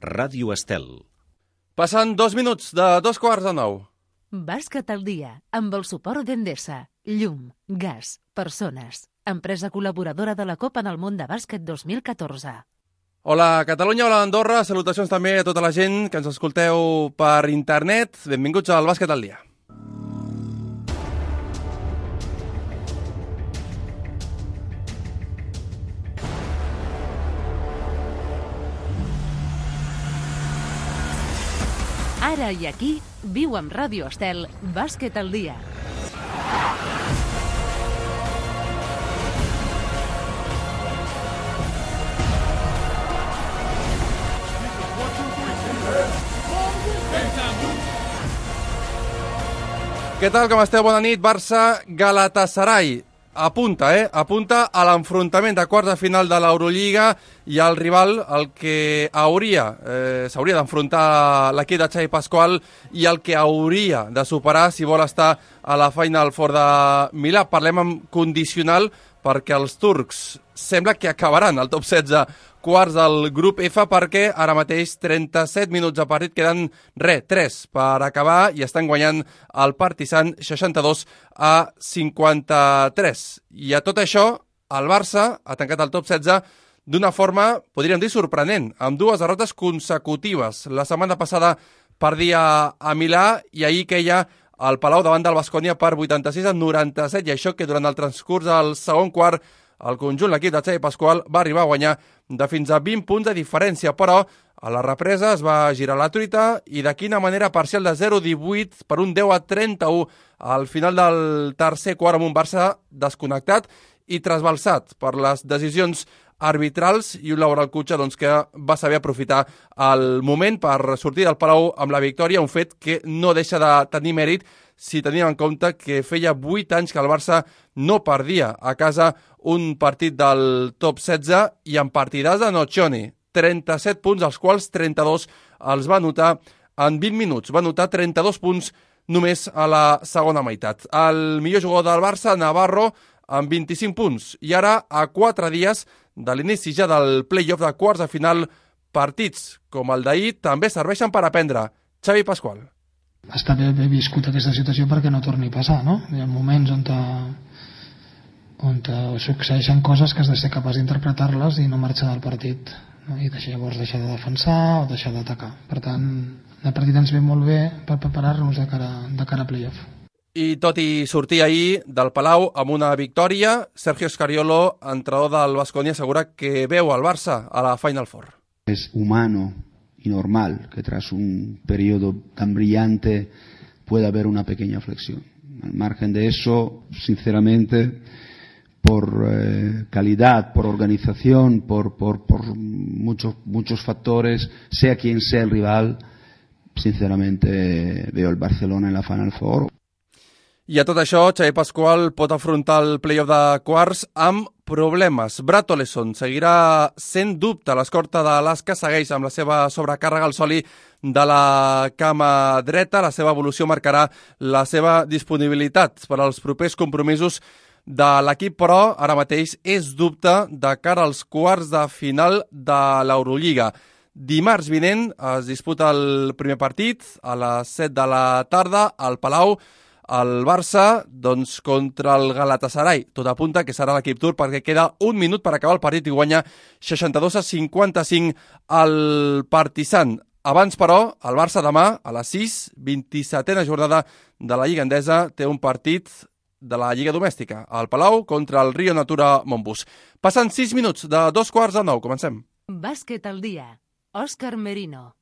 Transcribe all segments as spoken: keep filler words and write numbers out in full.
Ràdio Estel. Passant dos minuts de dos quarts de nou. Bàsquet al dia, amb el suport d'Endesa. Llum, gas, persones. Empresa col·laboradora de la Copa en el món de bàsquet dos mil catorze. Hola Catalunya, hola Andorra, salutacions també a tota la gent que ens escolteu per internet. Benvinguts al Bàsquet al dia. Ara i aquí, viu amb Ràdio Estel, Bàsquet al dia. Què tal, com esteu? Bona nit. Barça-Galatasaray. Apunta, eh? Apunta a l'enfrontament de quarts de final de l'Eurolliga i el rival, el que hauria, eh, s'hauria d'enfrontar l'equip de Xavi Pasqual i el que hauria de superar si vol estar a la Final Four de Milà. Parlem amb condicional perquè els turcs sembla que acabaran al top setze quarts del grup F, perquè ara mateix trenta-set minuts de partit, queden res, tres per acabar i estan guanyant el Partizan seixanta-dos a cinquanta-tres. I a tot això, el Barça ha tancat el top setze d'una forma, podríem dir, sorprenent, amb dues derrotes consecutives. La setmana passada perdia a Milà i ahir queia al Palau davant del Baskonia per vuitanta-sis a noranta-set, i això que durant el transcurs del segon quart el conjunt, l'equip de Xavi Pasqual, va arribar a guanyar de fins a vint punts de diferència, però a la represa es va girar la truita i de quina manera, parcial de zero a divuit per un deu a trenta-u al final del tercer quart, amb un Barça desconnectat i trasbalsat per les decisions arbitrals i un Laura Alcutxa doncs, que va saber aprofitar el moment per sortir del Palau amb la victòria, un fet que no deixa de tenir mèrit si tenim en compte que feia vuit anys que el Barça no perdia a casa un partit del top setze i en partidars de Nocioni. trenta-set punts, als quals trenta-dos els va anotar en vint minuts. Va anotar trenta-dos punts només a la segona meitat. El millor jugador del Barça, Navarro, amb vint-i-cinc punts. I ara, a quatre dies de l'inici ja del play-off de quarts de final, partits com el d'ahir també serveixen per aprendre. Xavi Pasqual. Està bé haver viscut aquesta situació perquè no torni a passar, no? Hi ha moments on, te, on te succeeixen coses que has de ser capaç d'interpretar-les i no marxar del partit, no? I deixar, llavors deixar de defensar o deixar d'atacar. Per tant, el partit ens ve molt bé per preparar-nos de cara, de cara a play-off. I tot i sortir ahir del Palau amb una victòria, Sergio Scariolo, entrenador del Baskonia, assegura que veu el Barça a la Final Four. Es humano y normal que tras un periodo tan brillante pueda haber una pequeña flexión. Al margen de eso, sinceramente, por eh, calidad, por organización, por, por, por muchos, muchos factores, sea quien sea el rival, sinceramente veo el Barcelona en la Final Four. I a tot això, Xavi Pasqual pot afrontar el play-off de quarts amb problemes. Brad Oleson seguirà sent dubte. L'escorta de l'Asca segueix amb la seva sobrecàrrega al soli de la cama dreta. La seva evolució marcarà la seva disponibilitat per als propers compromisos de l'equip, però ara mateix és dubte de cara als quarts de final de l'Eurolliga. Dimarts vinent es disputa el primer partit a les set de la tarda al Palau. El Barça, doncs, contra el Galatasaray. Tot apunta que serà l'equip turc perquè queda un minut per acabar el partit i guanya seixanta-dos a cinquanta-cinc al Partizan. Abans, però, el Barça demà, a les sis, vint-i-setena jornada de la Lliga Endesa, té un partit de la Lliga Domèstica, al Palau, contra el Rio Natura Montbus. Passen sis minuts de dos quarts de nou. Comencem. Bàsquet al dia. Òscar Merino.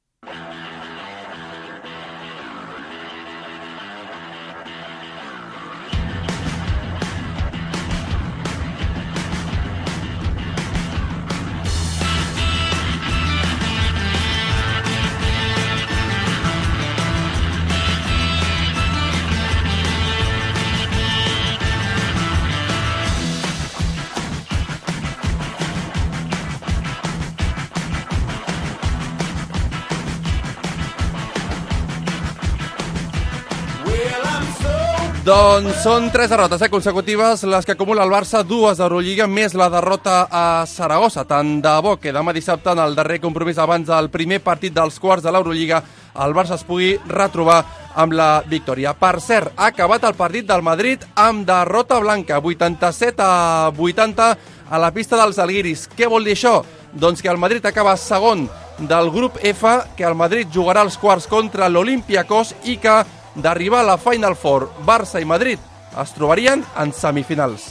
Doncs són tres derrotes eh, consecutives les que acumula el Barça, dues d'Eurolliga, més la derrota a Saragossa. Tant de bo que demà dissabte, en el darrer compromís abans del primer partit dels quarts de l'Eurolliga, el Barça es pugui retrobar amb la victòria. Per cert, ha acabat el partit del Madrid amb derrota blanca, vuitanta-set a vuitanta a la pista dels Alguiris. Què vol dir això? Doncs que el Madrid acaba segon del grup F, que el Madrid jugarà els quarts contra l'Olympiacos i que d'arribar a la Final Four, Barça i Madrid es trobarien en semifinals.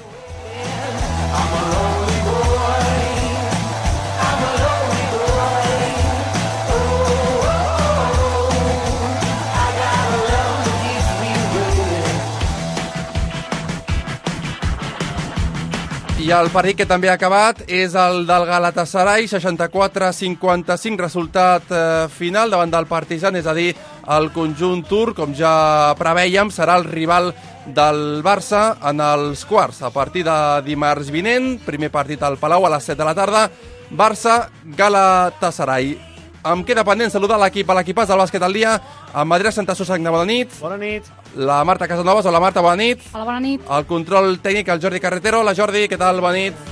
I el partit que també ha acabat és el del Galatasaray, seixanta-quatre a cinquanta-cinc, resultat eh, final davant del Partizan, és a dir, el conjunt turc, com ja prevèiem, serà el rival del Barça en els quarts. A partir de dimarts vinent, primer partit al Palau a les set de la tarda, Barça-Galatasaray. Em queda pendent saludar l'equip, a l'equipàs del bàsquet al dia, amb Adrià Santasusagna, bona nit. Bona nit. La Marta Casanovas, hola Marta, bona nit. Hola, bona nit. El control tècnic, el Jordi Carretero. Hola Jordi, què tal? Bona nit.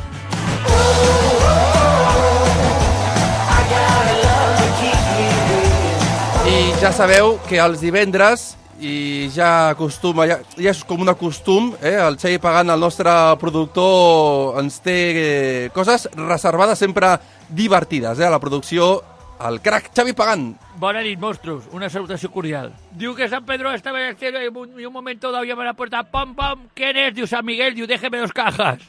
I ja sabeu que els divendres, i ja acostuma, ja, ja és com un costum, eh? El Xavi Pagant, el nostre productor, ens té eh, coses reservades sempre divertides, eh? A la producció, el crac Xavi Pagant. Bona nit, monstruos. Una salutació cordial. Diu que San Pedro estaba en el cielo y un, y un momento dado llama a la puerta. ¡Pom, pom! ¿Quién es? Diu San Miguel. Diu, déjeme dos cajas.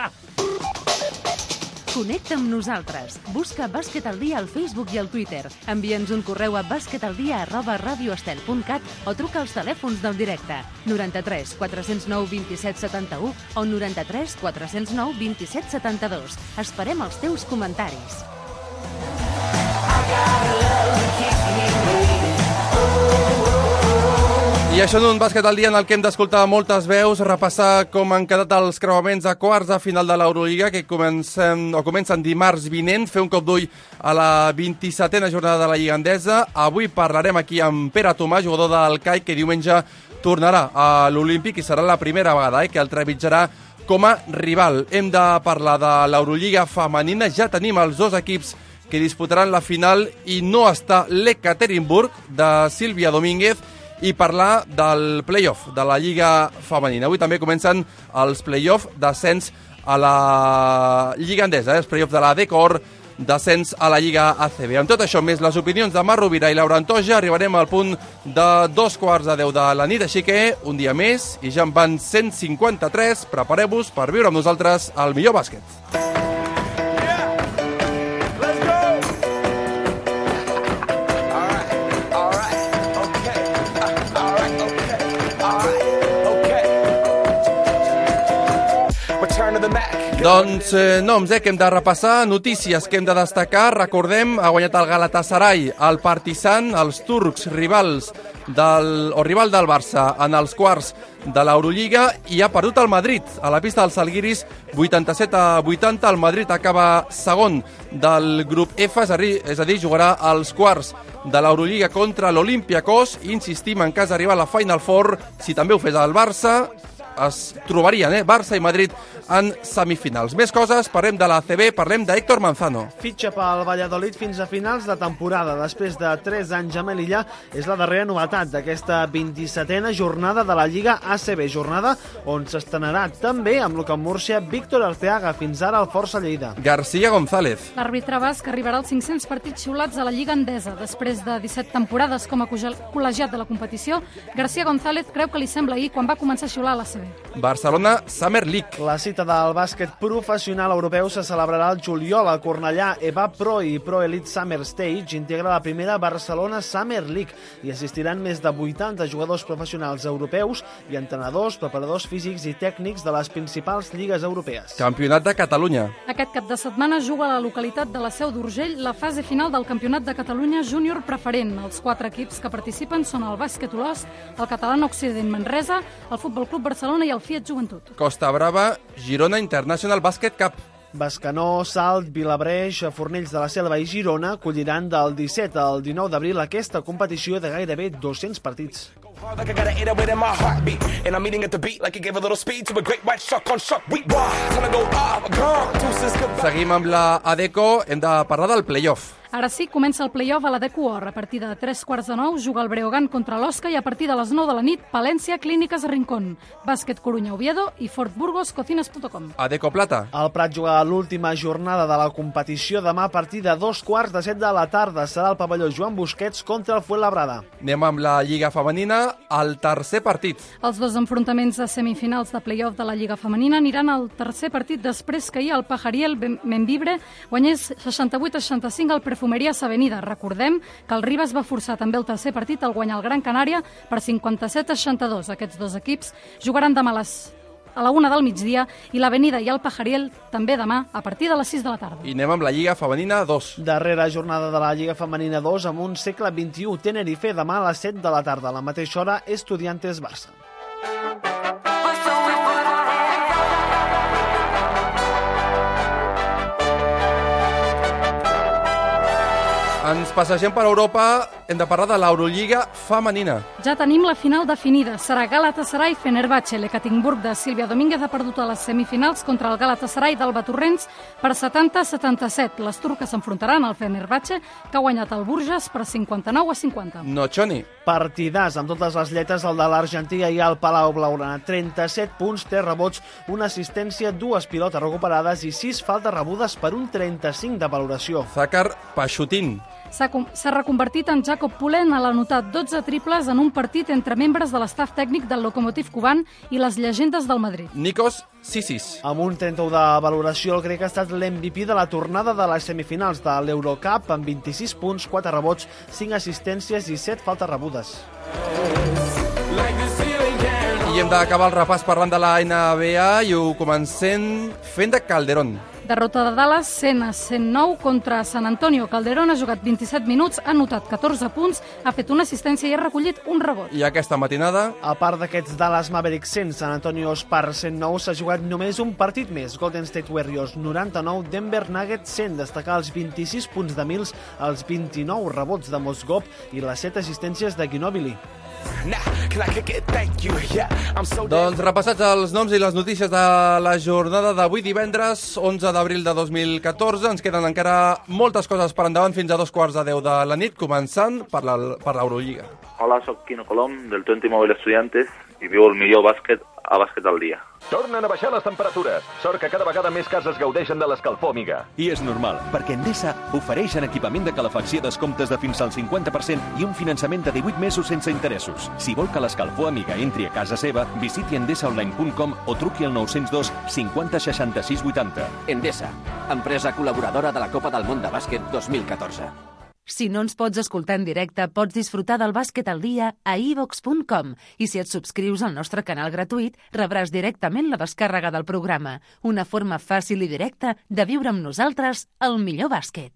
Connecta amb nosaltres. Busca Bàsquet al Dia al Facebook i al Twitter. Envia'ns un correu a basquetaldia arroba radioestel punt cat o truca als telèfons del directe noranta-tres quatre-cents nou vint-i-set setanta-u o noranta-tres quatre-cents nou vint-i-set setanta-dos. Esperem els teus comentaris. I això en un bàsquet al dia en el que hem d'escoltar moltes veus, repassar com han quedat els creuaments a quarts de final de l'Eurolliga, que comencen, o comencen dimarts vinent, fer un cop d'ull a la vint-i-setena jornada de la Lliga Endesa. Avui parlarem aquí amb Pere Tomàs, jugador del C A I, que diumenge tornarà a l'Olímpic i serà la primera vegada eh, que el trepitjarà com a rival. Hem de parlar de l'Eurolliga femenina, ja tenim els dos equips que disputaran la final i no està l'Ekaterinburg de Sílvia Domínguez, i parlar del play-off de la Lliga femenina. Avui també comencen els play-off d'ascens a la Lliga Endesa, eh? Els play-off de la Decor, d'ascens a la Lliga A C B. Amb tot això, més les opinions de Marc Rovira i Laura Antoja, arribarem al punt de dos quarts de deu de la nit, així que un dia més, i ja en van cent cinquanta-tres, prepareu-vos per viure amb nosaltres el millor bàsquet. Doncs eh, noms eh, que hem de repassar, notícies que hem de destacar. Recordem, ha guanyat el Galatasaray, el Partizan, els turcs rivals del, o rival del Barça en els quarts de l'Eurolliga, i ha perdut el Madrid a la pista dels Alguiris, vuitanta-set a vuitanta. El Madrid acaba segon del grup F, és a dir, és a dir jugarà als quarts de l'Eurolliga contra l'Olympiacos. Insistim, en cas d'arribar a la Final Four, si també ho fes el Barça, es trobarien, eh? Barça i Madrid en semifinals. Més coses, parlem de l'A C B, parlem d'Héctor Manzano. Fitxa pel Valladolid fins a finals de temporada. Després de tres anys a Melilla, és la darrera novetat d'aquesta vint-i-setena jornada de la Lliga A C B, jornada on s'estrenarà també amb l'U C A M Múrcia Víctor Arteaga, fins ara al Força Lleida. García González. L'àrbitre basc arribarà als cinc-cents partits xiulats a la Lliga Endesa. Després de disset temporades com a col·legiat de la competició, García González creu que li sembla ahir quan va començar a xiular a la A C B. Barcelona Summer League. La cita del bàsquet professional europeu se celebrarà al juliol a Cornellà. E V A Pro i Pro Elite Summer Stage integra la primera Barcelona Summer League i assistiran més de vuitanta jugadors professionals europeus i entrenadors, preparadors físics i tècnics de les principals lligues europees. Campionat de Catalunya. Aquest cap de setmana juga a la localitat de la Seu d'Urgell la fase final del Campionat de Catalunya Júnior Preferent. Els quatre equips que participen són el Bàsquet Olost, el Catalana Occident Manresa, el Futbol Club Barcelona i el Fiat Joventut. Costa Brava, Girona International Basket Cup. Bescanó, Salt, Vilabreix, Fornells de la Selva i Girona acolliran del disset al dinou d'abril aquesta competició de gairebé dos-cents partits. Seguim amb la Adecco, hem de parlar del play-off. Ara sí, comença el play-off a la Deco Or. A partir de tres quarts de nou juga el Breogán contra l'Osca i a partir de les nou de la nit, Palència, Clíniques Rincón, Bàsquet Corunya Oviedo i Fort Burgos, cocinas punt com. Adecco Plata. El Prat jugarà l'última jornada de la competició demà a partir de dos quarts de set de la tarda. Serà el pavelló Joan Busquets contra el Fuenlabrada. Anem amb la Lliga Femenina, el tercer partit. Els dos enfrontaments de semifinals de play-off de la Lliga Femenina aniran al tercer partit després que ahir el Pajariel Membibre guanyés seixanta-vuit a seixanta-cinc al Perfumerías Avenida. Recordem que el Ribas va forçar també el tercer partit al guanyar el Gran Canària per cinquanta-set a seixanta-dos. Aquests dos equips jugaran demà a les a la una del migdia i l'Avenida i el Pajariel també demà a partir de les sis de la tarda. I anem amb la Lliga Femenina dos. Darrera jornada de la Lliga Femenina dos amb un segle vint-i-u. Tenerife demà a les set de la tarda. A la mateixa hora, Estudiantes Barça. Ens passegem per Europa, hem de parlar de l'Eurolliga femenina. Ja tenim la final definida. Serà Galatasaray Fenerbahce. L'Ekaterinburg de Sílvia Domínguez ha perdut a les semifinals contra el Galatasaray d'Alba Torrents per setanta a setanta-set. Les turques s'enfrontaran al Fenerbahce, que ha guanyat el Burges per cinquanta-nou a cinquanta. No, Choni. Partidàs amb totes les lletres, el de l'Argentina i el Palau Blaugrana. trenta-set punts, tres rebots, una assistència, dues pilotes recuperades i sis faltes rebudes per un trenta-cinc de valoració. Zakar Pachutin. S'ha reconvertit en Jacob Pullen a l'anotat dotze triples en un partit entre membres de l'estaf tècnic del Lokomotiv Kuban i les llegendes del Madrid. Nikos Sisis. Amb un trenta-u de valoració, el grec ha estat l'M V P de la tornada de les semifinals de l'Eurocup amb vint-i-sis punts, quatre rebots, cinc assistències i set faltes rebudes. I hem d'acabar el repàs parlant de la N B A i ho comencem fent de Calderón. Derrota de Dallas cent a cent nou contra San Antonio. Calderón ha jugat vint-i-set minuts, ha anotat catorze punts, ha fet una assistència i ha recollit un rebot. I aquesta matinada... A part d'aquests Dallas Mavericks cent, San Antonio Spurs cent nou, s'ha jugat només un partit més. Golden State Warriors noranta-nou, Denver Nuggets cent. Destacar els vint-i-sis punts de Mills, els vint-i-nou rebots de Mozgov i les set assistències de Ginobili. Doncs repassats els noms i les notícies de la jornada d'avui divendres onze d'abril de dos mil catorze, ens queden encara moltes coses per endavant fins a dos quarts de deu de la nit, començant per l'Eurolliga. Hola, soc Quino Colom del Twenty Mobile Estudiantes i viu el millor bàsquet a Bàsquet al Dia. Tornen a baixar les temperatures. Sort que cada vegada més cases gaudeixen de l'escalfor, amiga. I és normal, perquè Endesa ofereix en equipament de calefacció descomptes de fins al cinquanta per cent i un finançament de divuit mesos sense interessos. Si vol que l'escalfor amiga entri a casa seva, visiti endesa online punt com o truqui al nou zero dos cinquanta seixanta-sis vuitanta. Endesa, empresa col·laboradora de la Copa del Món de Bàsquet dos mil catorze. Si no ens pots escoltar en directe, pots disfrutar del Bàsquet al Dia a i vox punt com i si et subscrius al nostre canal gratuït rebràs directament la descàrrega del programa, una forma fàcil i directa de viure amb nosaltres el millor bàsquet.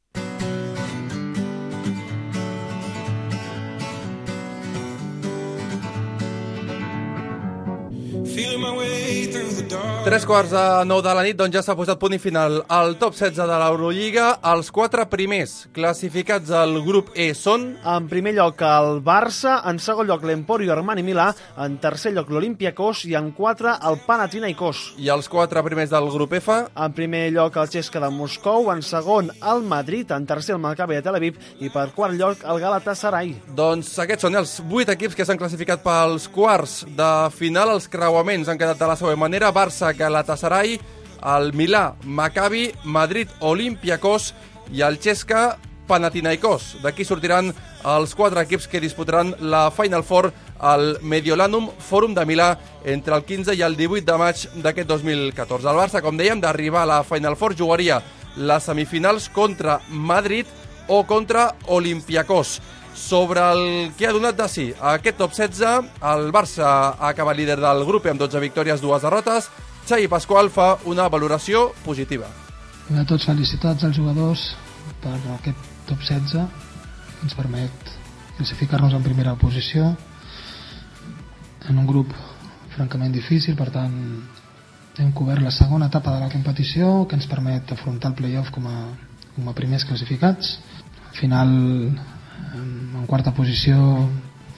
Tres quarts de nou de la nit, doncs ja s'ha posat punt i final al top setze de l'Eurolliga. Els quatre primers classificats al grup E són... En primer lloc el Barça, en segon lloc l'Emporio Armani Milà, en tercer lloc l'Olympiacos i en quatre el Panathinaikos. I els quatre primers del grup F? En primer lloc el Cesca de Moscou, en segon el Madrid, en tercer el Maccabi de Tel Aviv i per quart lloc el Galatasaray. Doncs aquests són els vuit equips que s'han classificat pels quarts de final. Els creuaments han quedat de la següent manera: Barça, Galatasaray, el Milà, Maccabi, Madrid, Olympiacos i el Cesca, Panathinaikos. D'aquí sortiran els quatre equips que disputaran la Final Four al Mediolanum Forum de Milà entre el quinze i el divuit de maig d'aquest dos mil catorze. El Barça, com dèiem, d'arribar a la Final Four jugaria les semifinals contra Madrid o contra Olympiacos. Sobre el que ha donat de si aquest top setze, el Barça acaba líder del grup amb dotze victòries, dues derrotes. Xavi Pasqual fa una valoració positiva. A tots felicitats als jugadors per aquest top setze que ens permet classificar-nos en primera posició en un grup francament difícil. Per tant, hem cobert la segona etapa de la competició que ens permet afrontar el play-off com a, com a primers classificats. Al final, en quarta posició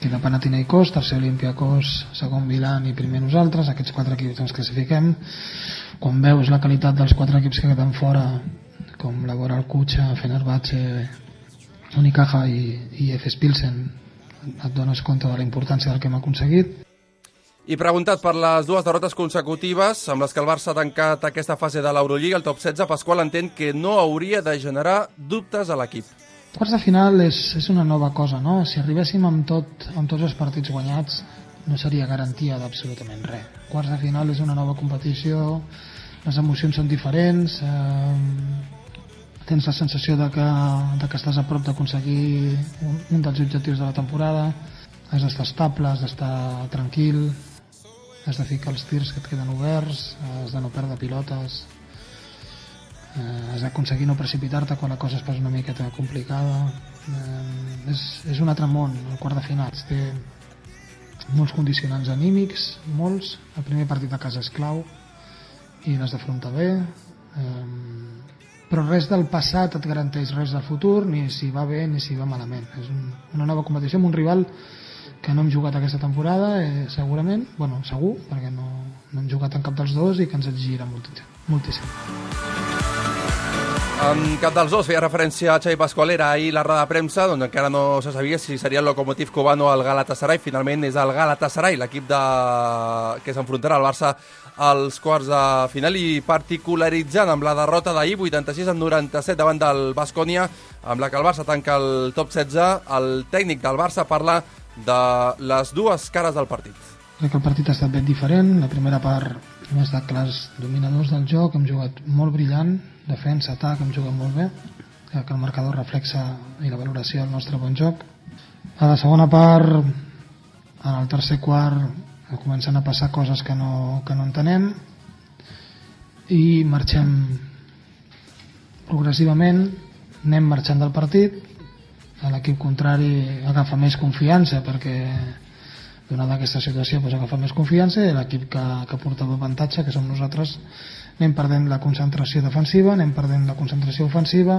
queda Panathinaikos, tercer Olympiacos, segon Milan i primer nosaltres. Aquests quatre equips ens classifiquem. Quan veus la qualitat dels quatre equips que queden fora, com la Boral Kucha, Fenerbahce, Unicaja i, i Efes Pilsen, et dones compte de la importància del que hem aconseguit. I preguntat per les dues derrotes consecutives amb les que el Barça ha tancat aquesta fase de l'Eurolliga, el top setze, Pasqual entén que no hauria de generar dubtes a l'equip. Quarts de final és, és una nova cosa, no? Si arribéssim amb, tot, amb tots els partits guanyats no seria garantia d'absolutament res. Quarts de final és una nova competició, les emocions són diferents, eh, tens la sensació de que, de que estàs a prop d'aconseguir un, un dels objectius de la temporada, has d'estar estable, has d'estar tranquil, has de ficar els tirs que et queden oberts, has de no perdre pilotes, eh, has d'aconseguir no precipitar-te quan la cosa es posa una miqueta complicada. Eh, és, és un altre món, el quart de final. Té molts condicionants anímics, molts. El primer partit a casa és clau i l'has d'afrontar bé. Eh, però res del passat et garanteix res del futur, ni si va bé ni si va malament. És un, una nova competició amb un rival que no hem jugat aquesta temporada, eh, segurament, bueno, segur, perquè no, no hem jugat en cap dels dos i que ens exigirà moltíssim. moltíssim. En cap dels dos feia referència a Xavi Pascualera ahir la roda de premsa, on encara no se sabia si seria el Lokomotiv Koban o el Galatasaray. Finalment és el Galatasaray, l'equip de... que s'enfrontarà al Barça als quarts de final, i particularitzant amb la derrota d'ahir, vuitanta-sis a noranta-set davant del Baskonia, amb la que el Barça tanca el top setze. El tècnic del Barça parla de les dues cares del partit. Crec que el partit ha estat ben diferent. La primera part hem estat clars dominadors del joc, hem jugat molt brillant, defensa, atac, hem jugat molt bé. Crec que el marcador reflexa i la valoració del nostre bon joc. A la segona part, en el tercer quart, comencen a passar coses que no, que no entenem i marxem progressivament, anem marxant del partit. L'equip contrari agafa més confiança perquè donada aquesta situació pues, agafa més confiança, i l'equip que, que portava avantatge, que som nosaltres, anem perdent la concentració defensiva, anem perdent la concentració ofensiva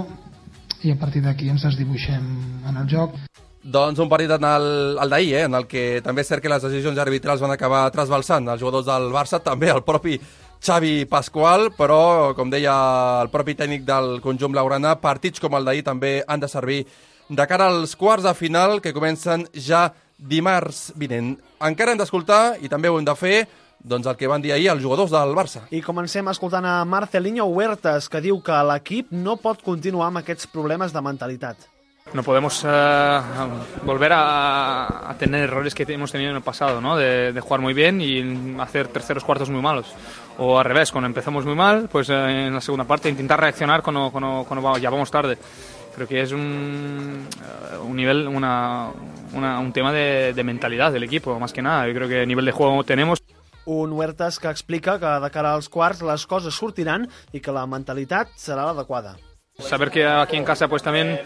i a partir d'aquí ens desdibuixem en el joc. Doncs un partit en el, el d'ahir, eh, en el que també és cert que les decisions arbitrals van acabar trasbalsant els jugadors del Barça, també el propi Xavi Pascual, però com deia el propi tècnic del conjunt blaugrana, partits com el d'ahir també han de servir de cara als quarts de final que comencen ja dimarts vinent. Encara hem d'escoltar, i també ho hem de fer, doncs el que van dir ahir els jugadors del Barça. I comencem escoltant a Marcelinho Huertas, que diu que l'equip no pot continuar amb aquests problemes de mentalitat. No podemos uh, volver a, a tener errores que hemos tenido en el pasado, ¿no? De, de jugar muy bien y hacer terceros cuartos muy malos. O al revés, cuando empezamos muy mal, pues uh, en la segunda parte intentar reaccionar cuando, cuando, cuando ya vamos tarde. Creo que es un, un nivel, una, una, un tema de, de mentalidad del equipo, más que nada. Yo creo que a nivel de juego tenemos. Un Huertas que explica que de cara als quarts les coses sortiran i que la mentalitat serà l'adequada. Saber que aquí en casa pues también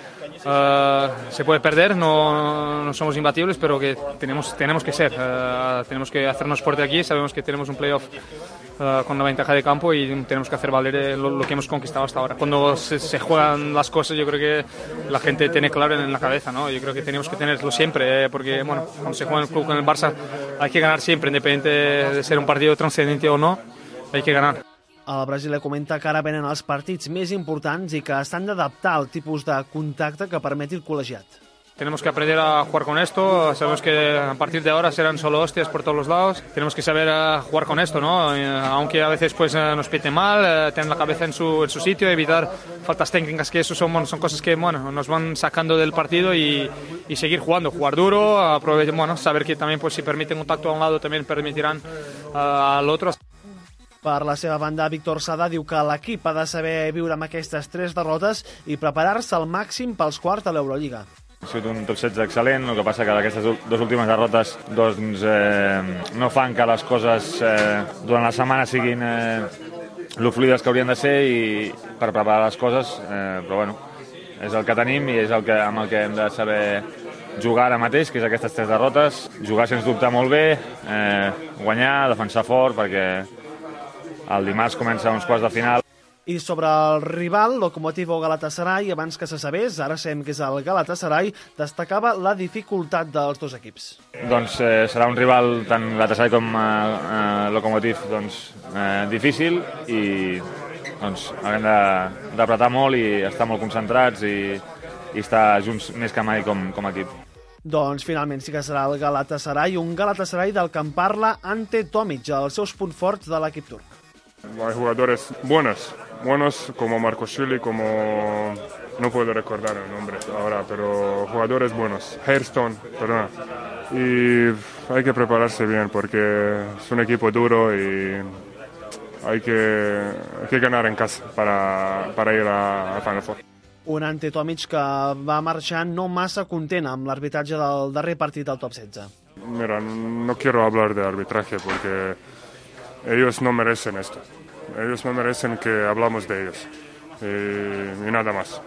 uh, se puede perder, no, no somos imbatibles, pero que tenemos, tenemos que ser, uh, tenemos que hacernos fuerte aquí, sabemos que tenemos un playoff uh, con la ventaja de campo y tenemos que hacer valer lo, lo que hemos conquistado hasta ahora. Cuando se, se juegan las cosas yo creo que la gente tiene claro en la cabeza, ¿no? Yo creo que tenemos que tenerlo siempre, eh, porque bueno, cuando se juega en el club con el Barça hay que ganar siempre, independiente de ser un partido trascendente o no, hay que ganar. El brasiler comenta que ara venen els partits més importants i que estan d'adaptar al tipus de contacte que permeti el col·legiat. Tenemos que aprender a jugar con esto, sabemos que a partir de ahora serán solo hostias por todos los lados, tenemos que saber uh, jugar con esto, ¿no? Eh, aunque a veces pues, uh, nos pite mal, uh, tener la cabeza en su, en su sitio, evitar faltas técnicas, que eso son, bueno, son cosas que bueno, nos van sacando del partido y, y seguir jugando, jugar duro, aprovechar, bueno, saber que también pues, si permiten contacto a un lado también permitirán uh, al otro. Per la seva banda, Víctor Sada diu que l'equip ha de saber viure amb aquestes tres derrotes i preparar-se al màxim pels quarts de l'Eurolliga. Ha sigut un top setze excel·lent, el que passa que aquestes dues últimes derrotes doncs, eh, no fan que les coses eh, durant la setmana siguin eh, lo fluides que haurien de ser i per preparar les coses, eh, però bueno, és el que tenim i és el que, amb el que hem de saber jugar ara mateix, que és aquestes tres derrotes, jugar sens dubte molt bé, eh, guanyar, defensar fort, perquè el dimarts comença uns quarts de final. I sobre el rival, Lokomotiv o Galatasaray, abans que se sabés, ara sabem que és el Galatasaray, destacava la dificultat dels dos equips. Doncs eh, serà un rival, tant Galatasaray com eh, eh, Lokomotiv, doncs, eh, difícil i doncs, haurem d'apretar molt i estar molt concentrats i, i estar junts més que mai com, com a equip. Doncs finalment sí que serà el Galatasaray, un Galatasaray del que en parla Ante Tomic, els seus punts forts de l'equip turc. Hay jugadores buenos, buenos como Markoshvili, como no puedo recordar el nombre ahora, pero jugadores buenos, Hairston, perdona. Y hay que prepararse bien porque es un equipo duro y hay que, hay que ganar en casa para, para ir a, a Final Four. Un Ante Tomic que va marxar no massa content amb l'arbitratge del darrer partit del top setze. Mira, no quiero hablar de arbitraje porque ellos no merecen esto. Ellos no merecen que hablamos de ellos. Y, y nada más.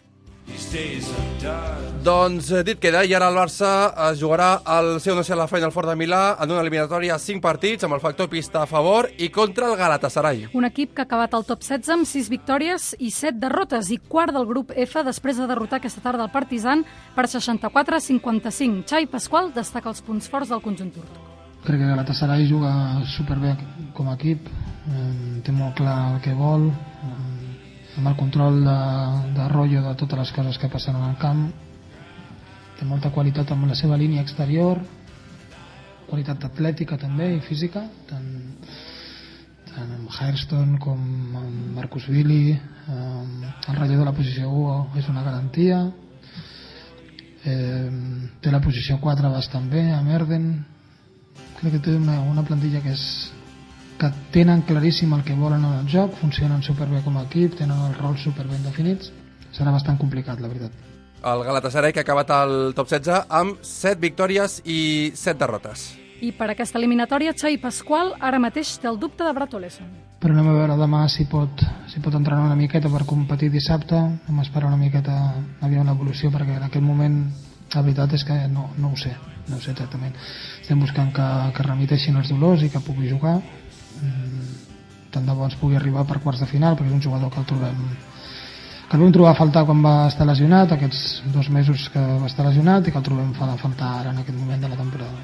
Doncs dit queda, i ara el Barça es jugarà el seu nacional a la Final Four de Milà en una eliminatòria a cinc partits amb el factor pista a favor i contra el Galatasaray. Un equip que ha acabat al top setze amb sis victòries i set derrotes i quart del grup F després de derrotar aquesta tarda el Partizan per seixanta-quatre a cinquanta-cinc. Xavi Pasqual destaca els punts forts del conjunt turc. Crec que Galatasaray juga superbé com a equip, té molt clar el que vol, amb el control de, de rotllo de totes les coses que passen en el camp, té molta qualitat amb la seva línia exterior, qualitat atlètica també i física, tant, tant amb Hairston com amb Markoshvili, el relleu de la posició u és una garantia, eh, té la posició quatre bastant bé, amb Erden, crec que té una, una plantilla que és que tenen claríssim el que volen en el joc, funcionen superbé com a equip, tenen els rols superben definits. Serà bastant complicat, la veritat. El Galatasaray que ha acabat al top setze amb set victòries i set derrotes. I per aquesta eliminatòria, Xavi Pasqual ara mateix té el dubte de Brad Oleson. Però anem a veure demà si pot, si pot entrenar una miqueta per competir dissabte. Anem a esperar una miqueta a veure l'evolució, perquè en aquell moment la veritat és que no, no ho sé, no ho sé exactament. Estem buscant que, que remiteixin els dolors i que pugui jugar. Tant de bo ens pugui arribar per quarts de final, perquè és un jugador que el trobem que el vam trobar a faltar quan va estar lesionat, aquests dos mesos que va estar lesionat, i que el trobem a faltar ara en aquest moment de la temporada.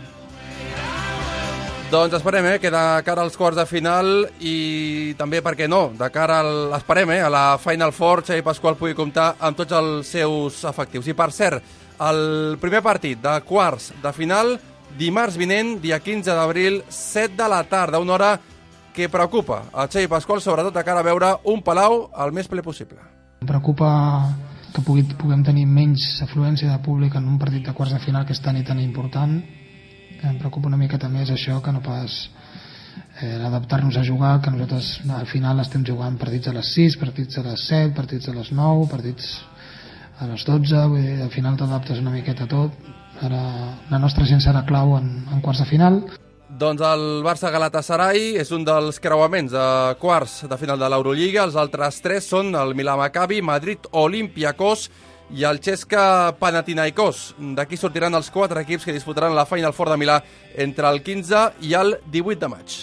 Doncs esperem, eh, que de cara als quarts de final i també, per què no, de cara al, esperem, eh, a la Final Four, Xavi Pasqual pugui comptar amb tots els seus efectius. I per cert, el primer partit de quarts de final, dimarts vinent, dia quinze d'abril, set de la tarda, una hora que preocupa a Xavi Pasqual, sobretot de cara a veure un Palau el més ple possible. Em preocupa que pugui, puguem tenir menys afluència de públic en un partit de quarts de final que és tan i tan important. Em preocupa una miqueta més això que no pas eh, adaptar-nos a jugar, que nosaltres al final estem jugant partits a les sis, partits a les set, partits a les nou, partits a les dotze, vull dir, al final t'adaptes una miqueta a tot. Ara la nostra gent serà clau en, en quarts de final. Doncs el Barça-Galatasaray és un dels creuaments de quarts de final de l'Eurolliga. Els altres tres són el Milà-Maccabi, Madrid-Olympiacos i el Chesca-Panathinaikos. D'aquí sortiran els quatre equips que disputaran la Final Four de Milà entre el quinze i el divuit de maig.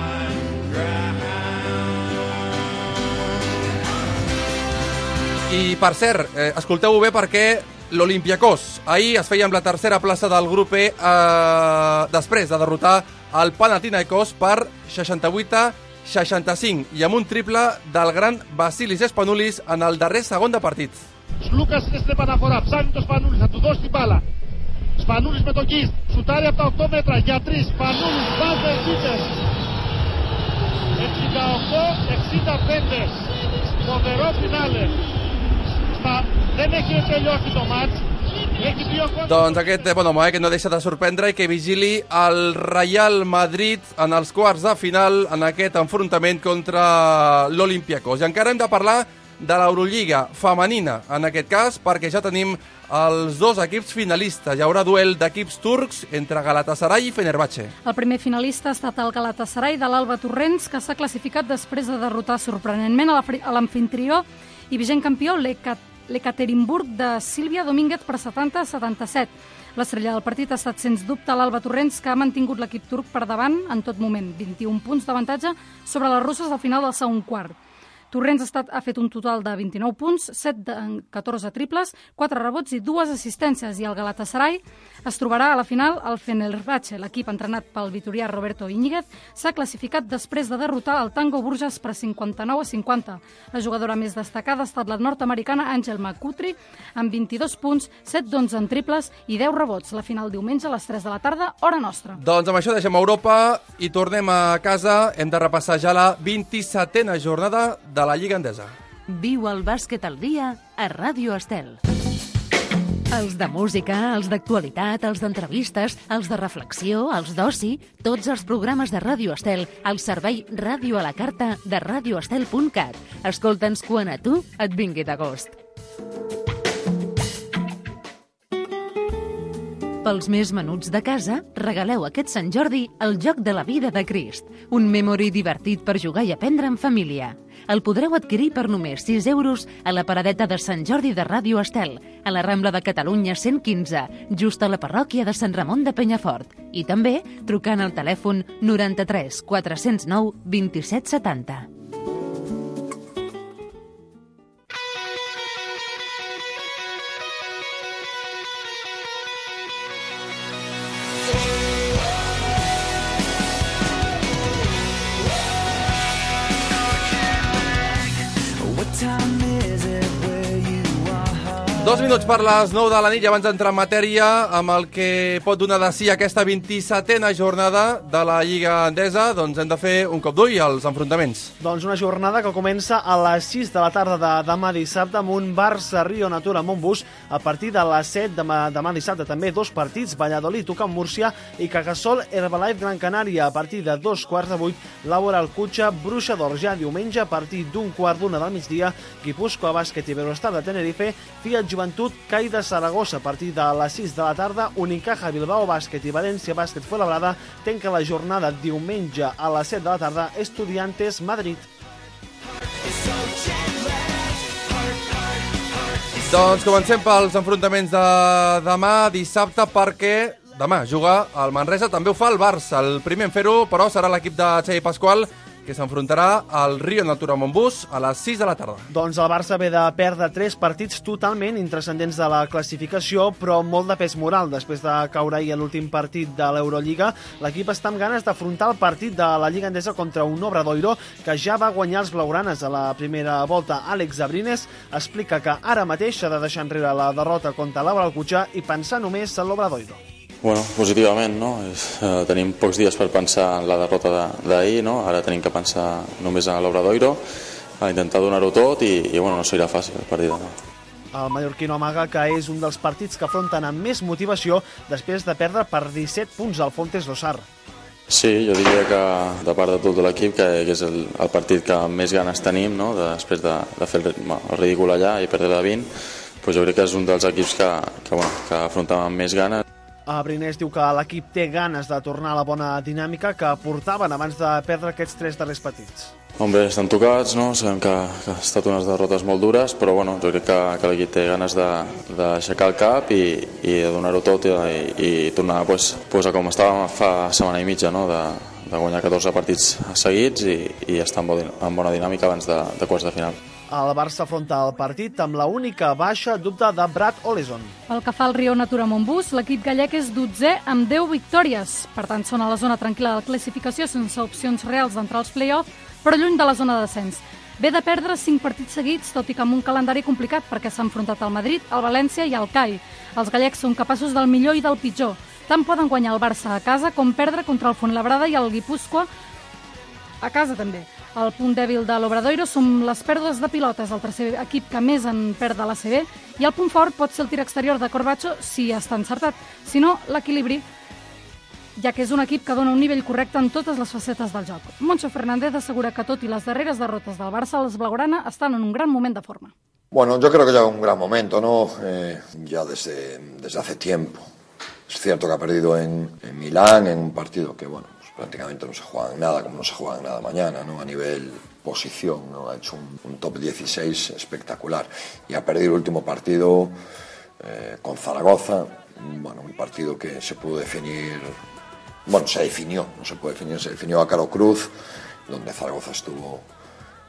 I per cert, eh, escolteu-ho bé perquè l'Olympiacos ahir es feia amb la tercera plaça del grup E eh, després de derrotar el Panathinaikos per seixanta-vuit a seixanta-cinc i amb un triple del gran Vasilis Spanoulis en el darrer segon de partit. Λούκας στην επαναφορά, ψάχνει το Σπανούλης, θα του δώσει την μπάλα. Σπανούλης με τον Γκίστ, σουτάρει από τα οκτώ μέτρα για τρεις, Σπανούλης, μπάζερ μπίτερ. εξήντα οκτώ εξήντα πέντε, φοβερό φινάλε. Δεν έχει τελειώσει το μάτς. Doncs aquest bon home, eh, que no deixa de sorprendre i que vigili el Real Madrid en els quarts de final en aquest enfrontament contra l'Olympiacos. I encara hem de parlar de l'Eurolliga femenina, en aquest cas, perquè ja tenim els dos equips finalistes. Hi haurà duel d'equips turcs entre Galatasaray i Fenerbahçe. El primer finalista ha estat el Galatasaray de l'Alba Torrents, que s'ha classificat després de derrotar sorprenentment a l'amfitrió i vigent campió l'Ekaterinburg de Sílvia Domínguez per setanta a setanta-set. L'estrella del partit ha estat, sens dubte, l'Alba Torrents, que ha mantingut l'equip turc per davant en tot moment, vint-i-un punts d'avantatge sobre les russes al final del segon quart. Torrents ha, estat, ha fet un total de vint-i-nou punts, set de catorze triples, quatre rebots i dues assistències, i el Galatasaray es trobarà a la final al Fenerbahçe. L'equip entrenat pel vitorià Roberto Íñiguez s'ha classificat després de derrotar el Tango Burjas per cinquanta-nou a cinquanta. La jugadora més destacada ha estat la nord-americana Angel McCoutry, amb vint-i-dos punts, set d'onze en triples i deu rebots. La final diumenge a les tres de la tarda, hora nostra. Doncs amb això deixem Europa i tornem a casa. Hem de repassar ja la vint-i-setena jornada de la Lliga Endesa. Viu el bàsquet al dia a Ràdio Estel. Els de música, els d'actualitat, els d'entrevistes, els de reflexió, els d'oci, tots els programes de Ràdio Estel al servei Ràdio a la Carta de radio estel punt cat. Escolta'ns quan a tu et vingui de gust. Pels més menuts de casa, regaleu aquest Sant Jordi el Joc de la Vida de Crist, un memory divertit per jugar i aprendre en família. El podreu adquirir per només sis euros a la paradeta de Sant Jordi de Ràdio Estel, a la Rambla de Catalunya cent quinze, just a la parròquia de Sant Ramon de Penyafort, i també trucant al telèfon noranta-tres quatre-cents nou vint-i-set setanta. Dos minuts per les nou de la nit i abans d'entrar en matèria amb el que pot donar de si aquesta vint-i-setena jornada de la Lliga Endesa, doncs hem de fer un cop d'ull als enfrontaments. Doncs una jornada que comença a les sis de la tarda de demà dissabte amb un Barça Rio Natura Montbus. A partir de les set demà, demà dissabte també dos partits, Valladolid, Ucam Múrcia i Cajasol Herbalife Gran Canària. A partir de dos quarts de vuit, Laboral Cutxa Bruixa d'Or. Ja diumenge, a partir d'un quart d'una del migdia, Guipúscoa Bàsquet i Iberostar de Tenerife, Fiat Joventut CAI de Saragossa. A partir de les sis de la tarda, Unicaja Bilbao Bàsquet i València Bàsquet Fuenlabrada. Tanca la jornada diumenge a les set de la tarda, Estudiantes Madrid. Doncs comencem pels enfrontaments de demà dissabte, perquè demà juga el Manresa, també ho fa el Barça. El primer en fer-ho, però, serà l'equip de Xavi Pasqual, que s'enfrontarà al Rio Natura Montbus a les sis de la tarda. Doncs el Barça ve de perdre tres partits totalment intranscendents de la classificació, però molt de pes moral. Després de caure ahir a l'últim partit de l'Eurolliga, l'equip està amb ganes d'afrontar el partit de la Lliga Endesa contra un Obradoiro que ja va guanyar els blaugranes a la primera volta. Àlex Abrines explica que ara mateix s'ha de deixar enrere la derrota contra l'Laboral Cutxa i pensar només en l'Obradoiro. Bueno, positivament, no? Eh, tenim pocs dies per pensar en la derrota d'ahir, no? Ara tenim que pensar només en l'Obradoiro, a intentar donar-ho tot i, i bueno, no serà fàcil el partit, no? El mallorquino amaga que és un dels partits que afronten amb més motivació després de perdre per disset punts al Fontes Rosar. Sí, jo diria que de part de tot l'equip que, que és el, el partit que més ganes tenim, no? De, després de, de fer el, el ridícul allà i perdre de vint, pues jo crec que és un dels equips que, que, bueno, que afrontem amb més ganes. Abrines diu que l'equip té ganes de tornar a la bona dinàmica que portaven abans de perdre aquests tres darrers partits. Hombre, estan tocats, no? Sabem que, que ha estat unes derrotes molt dures, però bueno, jo crec que, que l'equip té ganes d'aixecar el cap i, i de donar-ho tot i, i tornar pues, pues, a com estàvem fa setmana i mitja, no? de, de guanyar catorze partits seguits i, i estar en, bo, en bona dinàmica abans de, de quarts de final. El Barça afronta el partit amb la única baixa dubte de Brad Oleson. Pel que fa al Rio Natura Montbus, l'equip gallec és dotzè amb deu victòries. Per tant, són a la zona tranquil·la de la classificació sense opcions reals d'entrar als play-off, però lluny de la zona de descens. Ve de perdre cinc partits seguits, tot i que amb un calendari complicat perquè s'ha enfrontat al Madrid, al València i al CAI. Els gallecs són capaços del millor i del pitjor. Tant poden guanyar el Barça a casa com perdre contra el Fuenlabrada i el Guipúscoa a casa també. El punt dèbil de l'Obradoiro són les pèrdues de pilotes, el tercer equip que més en perd de l'A C B, i el punt fort pot ser el tir exterior de Corbacho si està encertat, si no, l'equilibri, ja que és un equip que dona un nivell correcte en totes les facetes del joc. Moncho Fernández assegura que tot i les darreres derrotes del Barça, els blaugrana estan en un gran moment de forma. Bueno, yo creo que ya un gran momento, ¿no? Eh, ya desde, desde hace tiempo. Es cierto que ha perdido en, en Milán, en un partido que, bueno, prácticamente no se juega en nada, como no se juega en nada mañana, ¿no? A nivel posición, ¿no? Ha hecho un, un top dieciséis espectacular y ha perdido el último partido eh, con Zaragoza, bueno, un partido que se pudo definir, bueno, se definió, no se puede definir, se definió a Caro Cruz, donde Zaragoza estuvo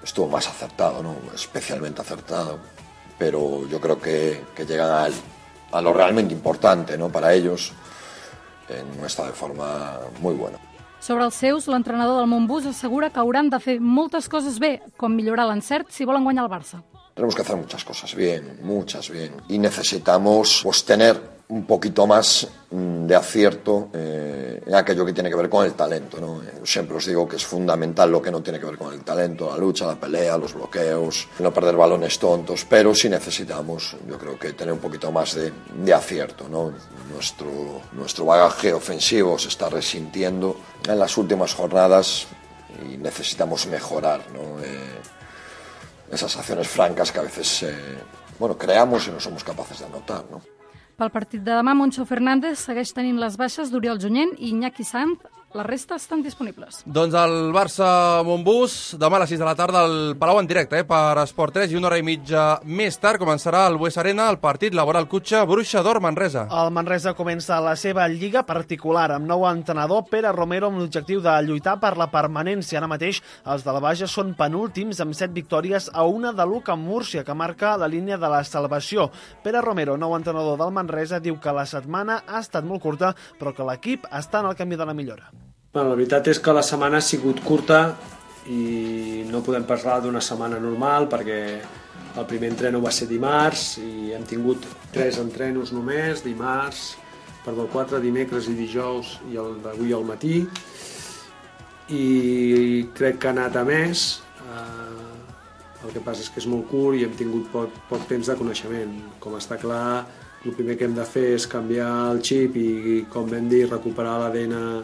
estuvo más acertado, ¿no? Especialmente acertado, pero yo creo que, que llegan al, a lo realmente importante, ¿no? Para ellos, en un estado de forma muy bueno. Sobre els seus, l'entrenador del Montbus assegura que hauran de fer moltes coses bé, com millorar l'encert si volen guanyar el Barça. Tenemos que hacer muchas cosas bien, muchas bien, y necesitamos pues tener un poquito más de acierto eh, en aquello que tiene que ver con el talento, ¿no? Siempre os digo que es fundamental lo que no tiene que ver con el talento, la lucha, la pelea, los bloqueos, no perder balones tontos, pero sí necesitamos, yo creo que tener un poquito más de, de acierto, ¿no? Nuestro, nuestro bagaje ofensivo se está resintiendo en las últimas jornadas y necesitamos mejorar, ¿no? Eh, esas acciones francas que a veces eh, bueno, creamos y no somos capaces de anotar, ¿no? Pel partit de demà, Moncho Fernández segueix tenint les baixes d'Oriol Junyent i Iñaki Sanz. La resta estan disponibles. Doncs el Barça-Montbus, demà a les sis de la tarda al Palau en directe, eh, per Esport tres, i una hora i mitja més tard començarà al Bues Arena el partit Laboral Cutxa Bruixa d'Or Manresa. El Manresa comença la seva lliga particular amb nou entrenador, Pere Romero, amb l'objectiu de lluitar per la permanència. Ara mateix els de la Baja són penúltims amb set victòries a una de l'U C A Múrcia, que marca la línia de la salvació. Pere Romero, nou entrenador del Manresa, diu que la setmana ha estat molt curta, però que l'equip està en el camí de la millora. Bueno, la veritat és que la setmana ha sigut curta i no podem parlar d'una setmana normal perquè el primer entreno va ser dimarts i hem tingut tres entrenos només, dimarts, perdó, quatre, dimecres i dijous i el d'avui al matí, i crec que ha anat a més. Eh, el que passa és que és molt curt i hem tingut poc, poc temps de coneixement. Com està clar, el primer que hem de fer és canviar el xip i, com vam dir, recuperar l'A D N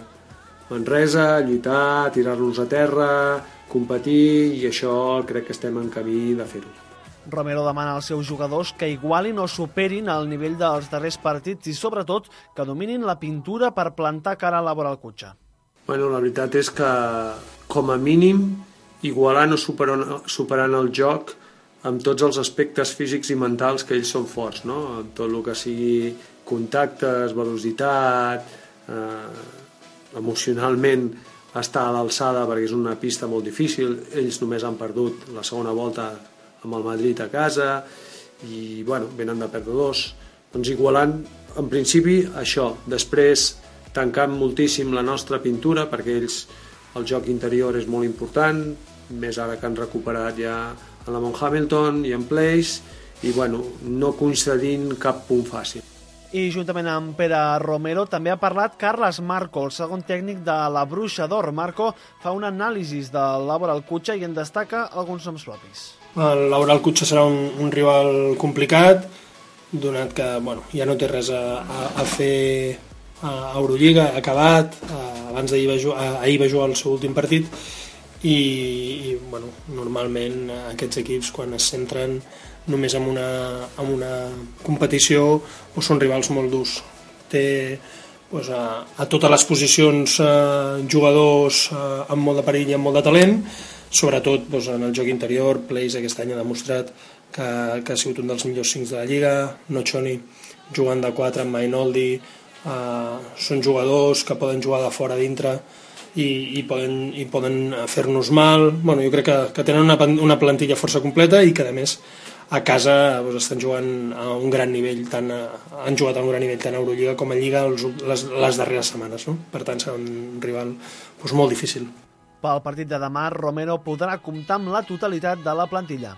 Manresa, lluitar, tirar-nos a terra, competir, i això crec que estem en camí de fer-ho. Romero demana als seus jugadors que igualin o superin el nivell dels darrers partits i, sobretot, que dominin la pintura per plantar cara a Laboral Cutxa. Bueno, la veritat és que, com a mínim, igualant o superant, superant el joc amb tots els aspectes físics i mentals que ells són forts, no? Amb tot el que sigui contactes, velocitat, eh, emocionalment estar a l'alçada, perquè és una pista molt difícil. Ells només han perdut la segona volta amb el Madrid a casa i bueno, venen de perdre dos. Doncs igualant, en principi, això. Després tancant moltíssim la nostra pintura, perquè ells, el joc interior és molt important, més ara que han recuperat ja en la Mount Hamilton i en Place, i bueno, no concedint cap punt fàcil. I juntament amb Pere Romero també ha parlat Carles Marco, el segon tècnic de la Bruixa d'Or. Marco fa un anàlisi del Laboral Cutxa i en destaca alguns noms propis. El Laboral Cutxa serà un, un rival complicat, donat que bueno, ja no té res a, a, a fer a Eurolliga, ha acabat, a, abans d'ahir va, jugar, ahir va jugar el seu últim partit, i, i bueno, normalment aquests equips, quan es centren només en una, en una competició, o són rivals molt durs. Té doncs, a, a totes les posicions eh, jugadors eh, amb molt de perill i amb molt de talent, sobretot doncs, en el joc interior. Place aquest any ha demostrat que, que ha sigut un dels millors cincs de la Lliga. Nocioni jugant de quatre amb Mainoldi, eh, són jugadors que poden jugar de fora a dintre i, i poden, i poden fer-nos mal. Bueno, jo crec que, que tenen una, una plantilla força completa i que a més a casa doncs, estan jugant a un gran nivell, tant a, han jugat a un gran nivell tant a Eurolliga com a Lliga els, les, les darreres setmanes, no? Per tant serà un rival doncs, molt difícil. Pel partit de demà, Romero podrà comptar amb la totalitat de la plantilla.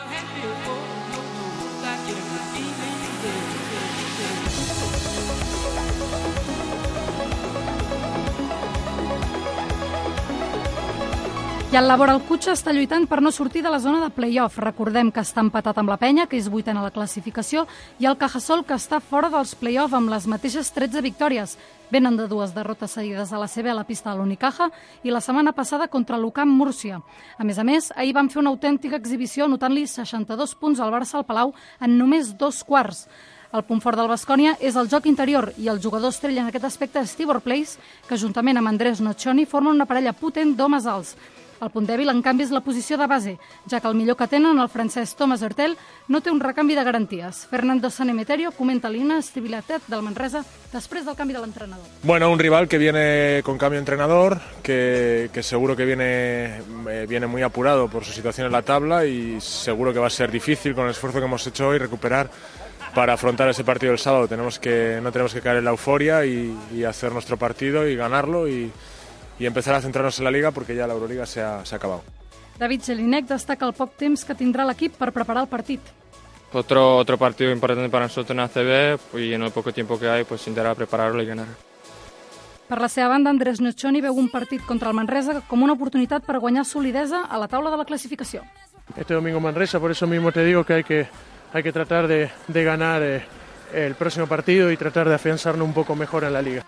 I el Laboral Cutxa està lluitant per no sortir de la zona de play-off. Recordem que està empatat amb la Penya, que és vuitena a la classificació, i el Cajasol, que està fora dels play-off amb les mateixes tretze victòries. Venen de dues derrotes seguides a la C B a la pista de l'Unicaja i la setmana passada contra l'U C A Múrcia. A més a més, ahir van fer una autèntica exhibició anotant-li seixanta-dos punts al Barça al Palau en només dos quarts. El punt fort del Baskonia és el joc interior i el jugador estrella en aquest aspecte és Tibor Place, que juntament amb Andrés Nocioni formen una parella potent d'homes alts. El punt dèbil, en canvi, és la posició de base, ja que el millor que tenen, el francès Thomas Hurtel, no té un recanvi de garanties. Fernando Sanemeterio comenta l'inestabilitat del Manresa després del canvi de l'entrenador. Bueno, un rival que viene con cambio de entrenador, que, que seguro que viene, eh, viene muy apurado por su situación en la tabla y seguro que va a ser difícil con el esfuerzo que hemos hecho hoy recuperar para afrontar ese partido del sábado. Tenemos que, no tenemos que caer en la euforia y, y hacer nuestro partido y ganarlo y, y empezar a centrarnos en la Liga porque ya la Euroliga se ha, se ha acabado. David Jelinek destaca el poc temps que tindrà l'equip per preparar el partit. Otro, otro partido importante para nosotros en A C B y en el poco tiempo que hay pues intentar prepararlo y ganar. Per la seva banda, Andrés Noccioni veu un partit contra el Manresa com una oportunitat per guanyar solidesa a la taula de la clasificació. Este domingo Manresa, por eso mismo te digo que hay que, hay que tratar de, de ganar eh, el próximo partido y tratar de afianzarnos un poco mejor en la Liga.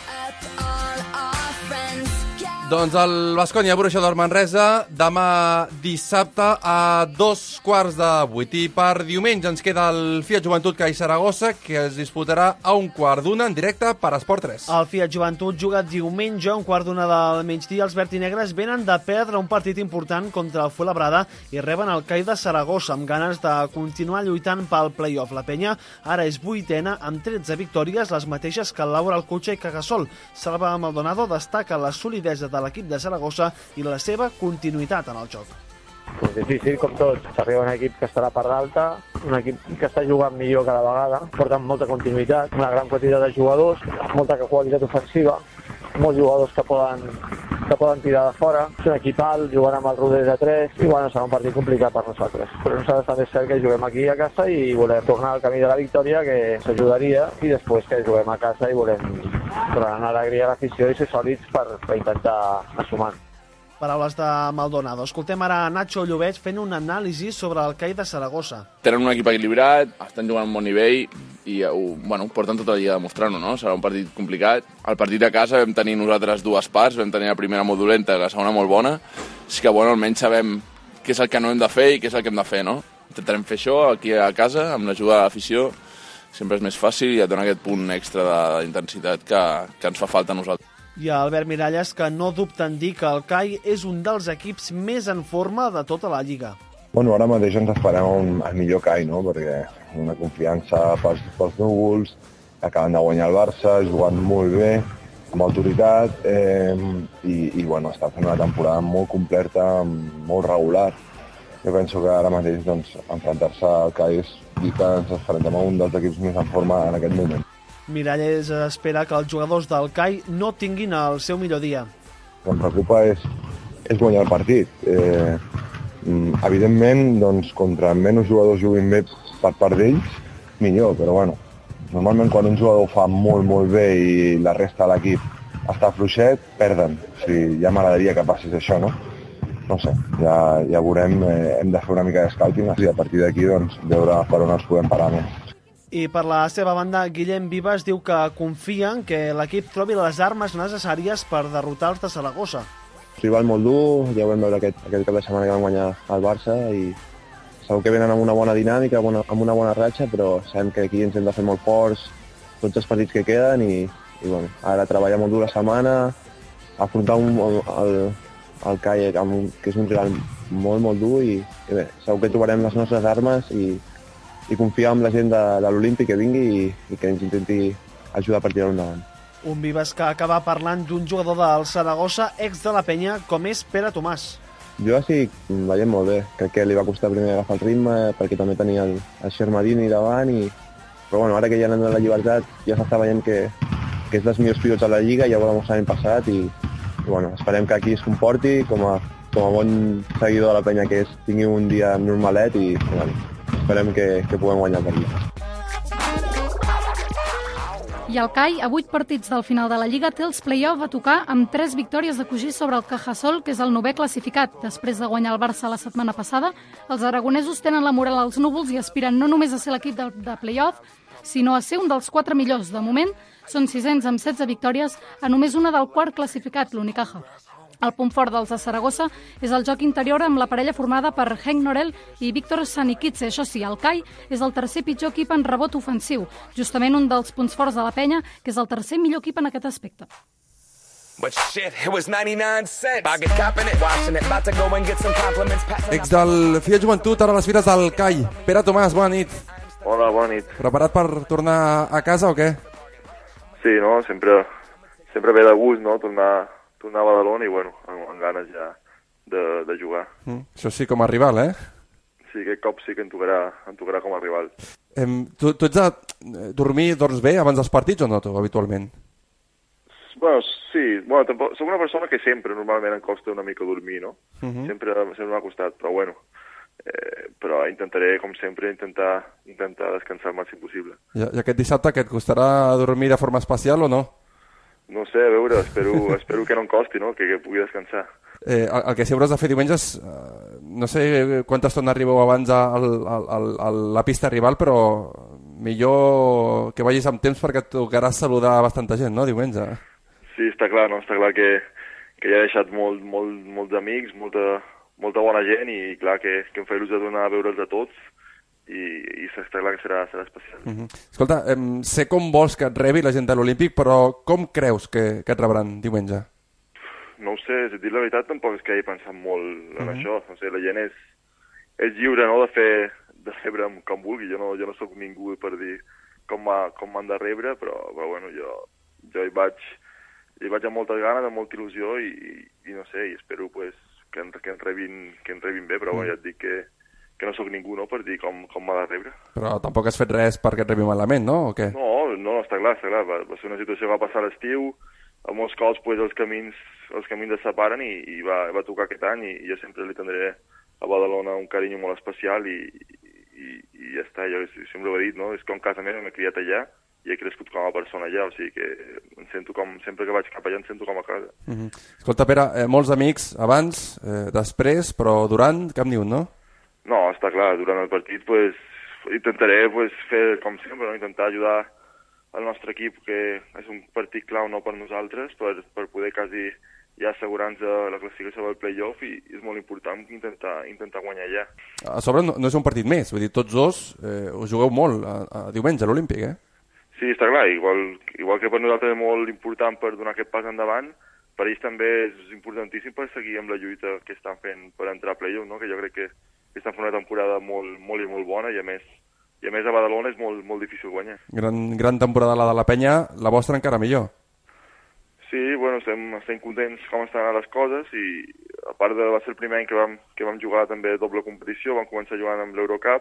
Doncs el Baskonia Bruixador Manresa demà dissabte a dos quarts de vuit. I per diumenge ens queda el Fiat Joventut CAI Saragossa, que es disputarà a un quart d'una en directe per Esport tres. El Fiat Joventut juga diumenge a un quart d'una del migdia. Els vertinegres venen de perdre un partit important contra el Fuenlabrada i reben el CAI de Saragossa amb ganes de continuar lluitant pel play-off. La penya ara és vuitena amb tretze victòries, les mateixes que el Laura Alcucha i Cagasol. Salva Maldonado destaca la solidesa de l'equip de Saragossa i la seva continuïtat en el joc. Pues difícil, com tots. S'arriba un equip que està a la part alta, un equip que està jugant millor cada vegada, porten molta continuïtat, una gran quantitat de jugadors, molta qualitat ofensiva, molts jugadors que poden, que poden tirar de fora. És un equip alt, jugant amb el Rodés de tres, i bueno, serà un partit complicat per nosaltres. Però nosaltres també és cert que juguem aquí a casa i volem tornar al camí de la victòria, que s'ajudaria, i després que juguem a casa i volem donar alegria a l'afició i ser sòlids per, per intentar anar sumant. Paraules de Maldonado. Escoltem ara a Nacho Llobet fent un anàlisi sobre el CAI de Saragossa. Tenen un equip equilibrat, estan jugant a un bon nivell i ho, bueno, porten tota la lliga demostrant-ho, no? Serà un partit complicat. El partit a casa vam tenir nosaltres dues parts, vam tenir la primera molt dolenta i la segona molt bona. Així que, bueno, almenys sabem què és el que no hem de fer i què és el que hem de fer, no? Intentarem fer això aquí a casa, amb l'ajuda de l'afició. Sempre és més fàcil i et dona aquest punt extra d'intensitat que, que ens fa falta a nosaltres. I Albert Miralles, que no dubta en dir que el CAI és un dels equips més en forma de tota la Lliga. Bueno, ara mateix ens esperem un, el millor CAI, no? Perquè una confiança pels, pels núvols, acaben de guanyar el Barça, jugant molt bé, amb autoritat, eh, i, i bueno, està fent una temporada molt completa, molt regular. Jo penso que ara mateix doncs, enfrontar-se al CAI és dir que ens enfrontem a un dels equips més en forma en aquest moment. Miralles espera que els jugadors del CAI no tinguin el seu millor dia. El que em preocupa és, és guanyar el partit. Eh, evidentment, doncs, contra menys jugadors juguin bé per part d'ells, millor, però bueno, normalment quan un jugador ho fa molt, molt bé i la resta de l'equip està fluixet, perden. O sigui, ja m'agradaria que passés això, no? No sé, ja, ja veurem, eh, hem de fer una mica de scouting i a partir d'aquí doncs, veure per on ens podem parar més. I per la seva banda, Guillem Vives diu que confia en que l'equip trobi les armes necessàries per derrotar els de Saragossa. Rival molt dur, ja ho vam veure aquest, aquest cap de setmana que van guanyar el Barça i segur que venen amb una bona dinàmica, bona, amb una bona ratxa, però sabem que aquí ens hem de fer molt forts tots els partits que queden i, i bueno, ara treballar molt dur la setmana, afrontar un, el, el CAI, que és un rival molt, molt dur i, i bé, segur que trobarem les nostres armes i i confiar en la gent de, de l'Olímpic que vingui i, i que ens intenti ajudar a tirar endavant. Un Vives que acaba parlant d'un jugador del Saragossa, ex de la penya, com és Pere Tomàs. Jo estic veient molt bé. Crec que li va costar primer agafar el ritme perquè també tenia el, el Xermadini davant i... però bueno, ara que ja han donat la llibertat ja s'està veient que, que és dels millors pilots de la Lliga, ja ho vam mostrar l'any passat i, i bueno, esperem que aquí es comporti com a, com a bon seguidor de la penya que és, tingui un dia normalet i bueno, esperem que, que puguem guanyar el partit. I el CAI, a vuit partits del final de la Lliga, té els play-off a tocar amb tres victòries de cosir sobre el Cajasol, que és el novè classificat. Després de guanyar el Barça la setmana passada, els aragonesos tenen la moral als núvols i aspiren no només a ser l'equip de, de play-off, sinó a ser un dels quatre millors. De moment, són sisens amb setze victòries, a només una del quart classificat, l'Unicaja. El punt fort dels de Saragossa és el joc interior amb la parella formada per Henk Norell i Víctor Sanikidze. Això sí, el CAI és el tercer pitjor equip en rebot ofensiu, justament un dels punts forts de la penya, que és el tercer millor equip en aquest aspecte. Ex del Fia Joventut, ara a les files del C A I. Pere Tomàs, bona nit. Hola, bona nit. Preparat per tornar a casa o què? Sí, no? Sempre, sempre ve de gust, no? Tornar, tornar a Badalona i, bueno, amb, amb ganes ja de, de jugar. Mm, això sí, com a rival, eh? Sí, aquest cop sí que em tocarà, em tocarà com a rival. Em, tu, tu ets de dormir, dorms bé abans dels partits o no, tu, habitualment? Bueno, sí. Bueno, tampoc, soc una persona que sempre, normalment, em costa una mica dormir, no? Uh -huh. Sempre, sempre m'ha costat, però bueno. Eh, però intentaré, com sempre, intentar, intentar descansar el màxim possible. I, I aquest dissabte què et costarà dormir de forma especial o no? No sé, a veure, espero, espero que no em costi, no? Que, que pugui descansar. Eh, el, el que sí hauràs de fer diumenges, eh, no sé quanta estona arribeu abans a, a, a, a la pista rival, però millor que vagis amb temps perquè et tocarà saludar bastanta gent, no, diumenge? Sí, està clar, no? Està clar que, que ja he deixat molt, molt, molts amics, molta, molta bona gent i clar que, que em fa il·lusió donar a veure'ls a tots i, i està clar que serà, serà especial. Uh -huh. Escolta, em, sé com vols que et rebi la gent de l'Olímpic, però com creus que, que et rebran diumenge? No ho sé, si et dic la veritat tampoc és que hagi pensat molt en Uh-huh. això. No sé, la gent és, és lliure, no?, de fer de rebre com vulgui. Jo no, jo no sóc ningú per dir com m'han com de rebre, però, però bueno, jo, jo hi vaig hi vaig amb moltes ganes, amb molta il·lusió i, i, i no sé, i espero pues, que, en, que, en rebin, que en rebin bé, però bueno, ja et dic que, que no sóc ningú, no?, per dir com, com m'ha de rebre. Però tampoc has fet res perquè et rebi malament, no? O què? No, no, està clar, està clar. Va, va ser una situació que va passar a l'estiu, a molts cops pues, els camins els camins es separen i, i va, va tocar aquest any i, i jo sempre li tindré a Badalona un carinyo molt especial i, i, i ja està, jo sempre ho he dit, no? És com casa meva, m'he criat allà i he crescut com a persona allà, o sigui que em sento com, sempre que vaig cap allà em sento com a casa. Uh -huh. Escolta, Pere, eh, molts amics abans, eh, després, però durant cap ni un, no? No, està clar, durant el partit pues, intentaré pues, fer com sempre, no? Intentar ajudar el nostre equip, que és un partit clau no per nosaltres, per, per poder quasi ja assegurar-nos la classificació del play-off i és molt important intentar, intentar guanyar allà. A sobre no, no és un partit més, vull dir, tots dos eh, us jugueu molt a, a diumenge a l'Olímpic, eh? Sí, està clar, igual, igual que per nosaltres és molt important per donar aquest pas endavant, per ells també és importantíssim per seguir amb la lluita que estan fent per entrar a play-off, no? Que jo crec que estan fent una temporada molt, molt i molt bona i a més i a més a Badalona és molt, molt difícil guanyar. Gran, gran temporada la de la Penya, la vostra encara millor. Sí, bueno, estem, estem contents com estan anant les coses i a part de va ser el primer any que vam, que vam jugar també doble competició, vam començar jugant amb l'Eurocup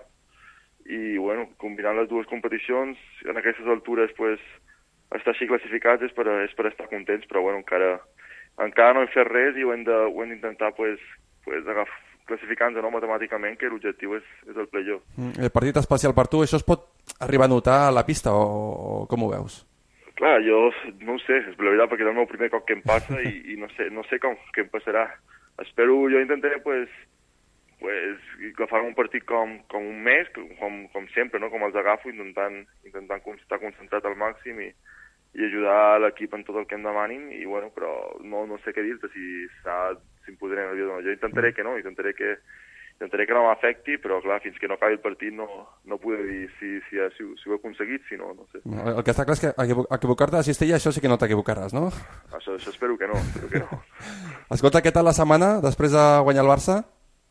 i bueno, combinant les dues competicions en aquestes altures pues, estar així classificats és per, és per estar contents, però bueno, encara, encara no hem fet res i ho hem d'intentar pues, pues, agafar classificant-nos no, matemàticament, que l'objectiu és, és el play-off. Mm, el partit especial per tu, això es pot arribar a notar a la pista o, o com ho veus? Clar, jo no ho sé, és la veritat, perquè és el meu primer cop que em passa i, i no sé, no sé com què em passarà. Espero, jo intentaré, pues, pues, agafar un partit com, com un mes, com, com sempre, no? Com els agafo, intentant, intentant estar concentrat al màxim i, i ajudar l'equip en tot el que em demanin, i bueno, però no, no sé què dir-te, si, si em posaré nerviós o no. Jo intentaré que no, intentaré que, intentaré que no m'afecti, però clar, fins que no acabi el partit no, no podré dir si, si, si, si ho he aconseguit, si no, no sé. El que està clar és que equivocar-te de cistella, això sí que no t'equivocaràs, no? Això, això espero que no, espero que no. Escolta, què tal la setmana després de guanyar el Barça?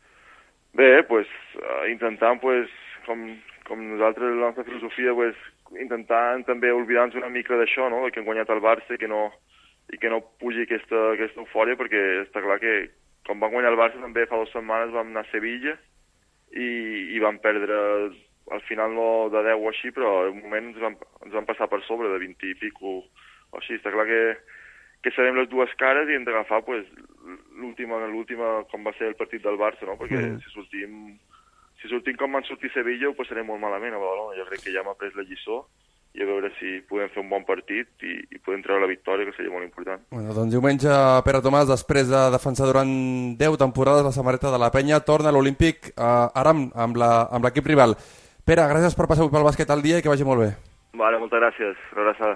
Bé, pues, uh, intentant, pues, com, com nosaltres, la nostra filosofia, pues, intentant també oblidar-nos una mica d'això, no?, que hem guanyat el Barça i que no, i que no pugi aquesta, aquesta eufòria, perquè està clar que quan vam guanyar el Barça també fa dues setmanes vam anar a Sevilla i, i vam perdre al final no de deu o així, però en un moment ens van, ens van passar per sobre de vint i pico o així. Està clar que, que sabem les dues cares i hem d'agafar pues, l'última, l'última com va ser el partit del Barça, no? Perquè mm. si sortim si sortim com van sortir Sevilla ho passarem molt malament a Badalona. Jo crec que ja m'ha pres la lliçó i a veure si podem fer un bon partit i, i podem treure la victòria, que seria molt important. Bueno, doncs diumenge, Pere Tomàs, després de defensar durant deu temporades la samarreta de la Penya, torna a l'Olímpic, eh, ara amb, amb l'equip rival. Pere, gràcies per passar avui pel bàsquet al dia i que vagi molt bé. Vale, moltes gràcies. Una abraçada.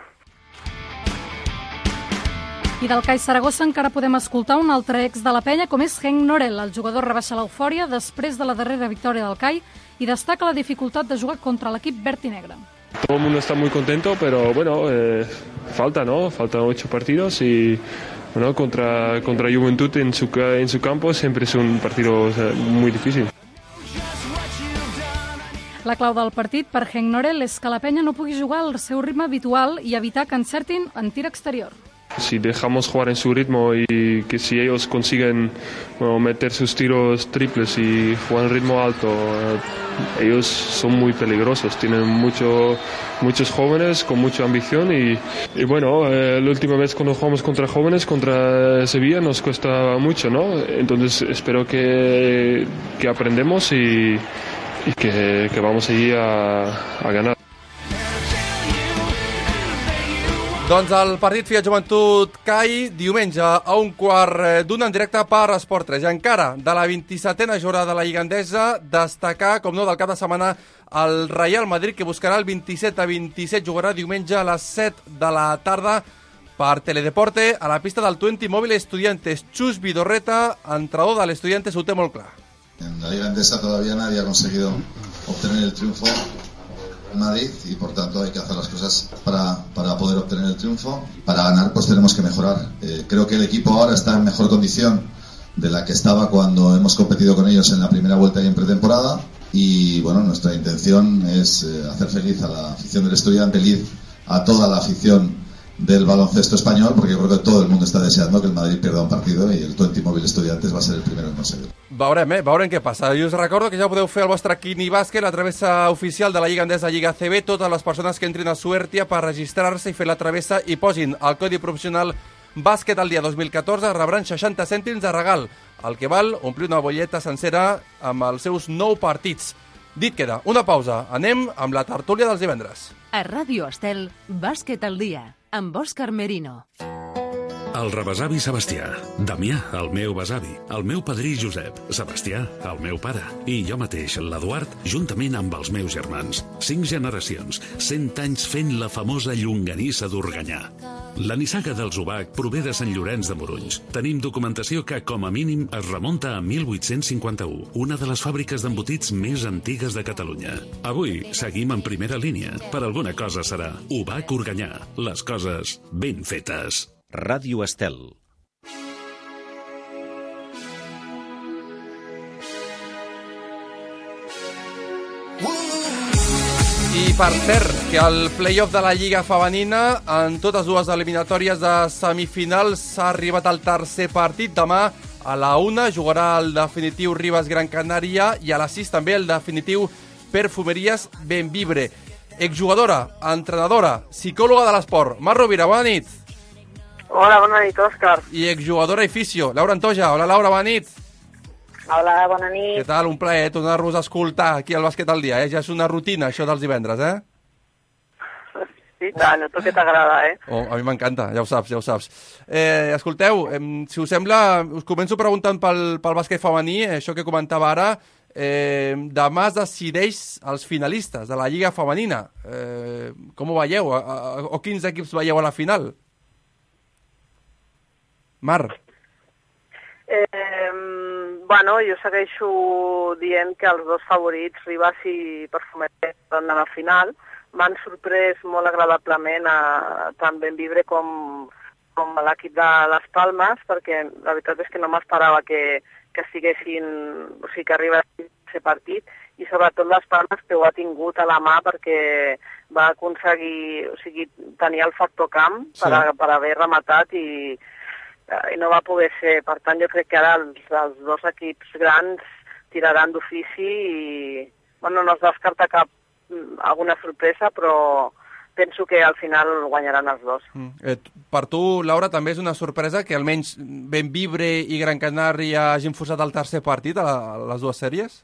I del C A I Saragossa encara podem escoltar un altre ex de la Penya, com és Henk Norell. El jugador rebaixa l'eufòria després de la darrera victòria del C A I i destaca la dificultat de jugar contra l'equip verd i negre. Todo el mundo está muy contento, pero bueno, eh, falta, ¿no? Faltan ocho partidos y ¿no? contra, contra Juventud en su, en su campo siempre es un partido, o sea, muy difícil. La clau del partit per Henk Norel és que la penya no pugui jugar al seu ritme habitual i evitar que encertin en tir exterior. Si dejamos jugar en su ritmo y que si ellos consiguen bueno, meter sus tiros triples y jugar en ritmo alto, eh, ellos son muy peligrosos, tienen mucho, muchos jóvenes con mucha ambición y, y bueno, eh, la última vez cuando jugamos contra jóvenes, contra Sevilla, nos cuesta mucho, ¿no? Entonces espero que, que aprendemos y i que, que vamos allí a, a ganar. Doncs el partit Fiat Joventut CAI diumenge a un quart d'una en directe per Esport tres. I encara de la vint-i-setena jornada de la Lliga Endesa, destacar, com no, del cap de setmana el Real Madrid, que buscarà el vint-i-set a vint-i-set, jugarà diumenge a les set de la tarda per Teledeporte a la pista del Twenty Mòbil Estudiantes. Chus Vidorreta, entrenador de l'Estudiantes, ho té molt clar. En la Liga Endesa todavía nadie ha conseguido obtener el triunfo en Madrid y por tanto hay que hacer las cosas para, para poder obtener el triunfo. Para ganar pues tenemos que mejorar. Eh, creo que el equipo ahora está en mejor condición de la que estaba cuando hemos competido con ellos en la primera vuelta y en pretemporada y bueno, nuestra intención es eh, hacer feliz a la afición del Estudiante, feliz a toda la afición del baloncesto español, porque yo creo que todo el mundo está deseando que el Madrid pierda un partido y el Twenty Mòbil Estudiantes va a ser el primero en conseguirlo. Veurem, eh? Veurem què passa. I us recordo que ja podeu fer el vostre Quini Bàsquet, la travessa oficial de la Lliga Endesa Lliga C B. Totes les persones que entrin a Suertia per registrar-se i fer la travessa i posin el codi professional Bàsquet al dia dos mil catorze rebran seixanta cèntims de regal, el que val omplir una bolleta sencera amb els seus nou partits. Dit queda, una pausa. Anem amb la tertúlia dels divendres. A Ràdio Estel, Bàsquet al dia, amb Òscar Merino. El rebesavi Sebastià, Damià, el meu besavi, el meu padrí Josep, Sebastià, el meu pare, i jo mateix, l'Eduard, juntament amb els meus germans. Cinc generacions, cent anys fent la famosa llonganissa d'Organyà. La nissaga dels Ubac prové de Sant Llorenç de Morunys. Tenim documentació que, com a mínim, es remunta a mil vuit-cents cinquanta-u, una de les fàbriques d'embotits més antigues de Catalunya. Avui seguim en primera línia. Per alguna cosa serà Ubac Organyà. Les coses ben fetes. Ràdio Estel. I per cert, que el play-off de la Lliga Femenina, en totes dues eliminatòries de semifinals, s'ha arribat al tercer partit. Demà a la una jugarà el definitiu Ribes Gran Canària i a les sis també el definitiu Perfumeries Benvibre. Exjugadora, entrenadora, psicòloga de l'esport, Mar Rovira, bona nit. Hola, bona nit, Òscar. I exjugadora i fisio, Laura Antoja. Hola, Laura, bona nit. Hola, bona nit. Què tal? Un plaer eh, tornar-vos a escoltar aquí al Bàsquet al dia. Eh? Ja és una rutina, això dels divendres, eh? Sí, tant, a tu que t'agrada, eh? Oh, a mi m'encanta, ja ho saps, ja ho saps. Eh, escolteu, eh, si us sembla, us començo preguntant pel, pel bàsquet femení, eh, això que comentava ara. Eh, demà es decideix els finalistes de la Lliga Femenina. Eh, com ho veieu? A, a, o quins equips veieu a la final? Mar. Eh, bueno, jo segueixo dient que els dos favorits, Ribas i Perfumeries, van anar a la final. M'han sorprès molt agradablement a tant Benvibre com, com a l'equip de les Palmes, perquè la veritat és que no m'esperava que, que estiguessin, o sigui, que arribessin a ser partit, i sobretot les Palmes que ho ha tingut a la mà perquè va aconseguir, o sigui, tenir el factor camp per, a, per haver rematat i i no va poder ser. Per tant, jo crec que ara els, els dos equips grans tiraran d'ofici i bueno, no es descarta cap alguna sorpresa, però penso que al final guanyaran els dos. Mm. Eh, per tu, Laura, també és una sorpresa que almenys Benvibre i Gran Canària hagin forçat el tercer partit a, la, a les dues sèries?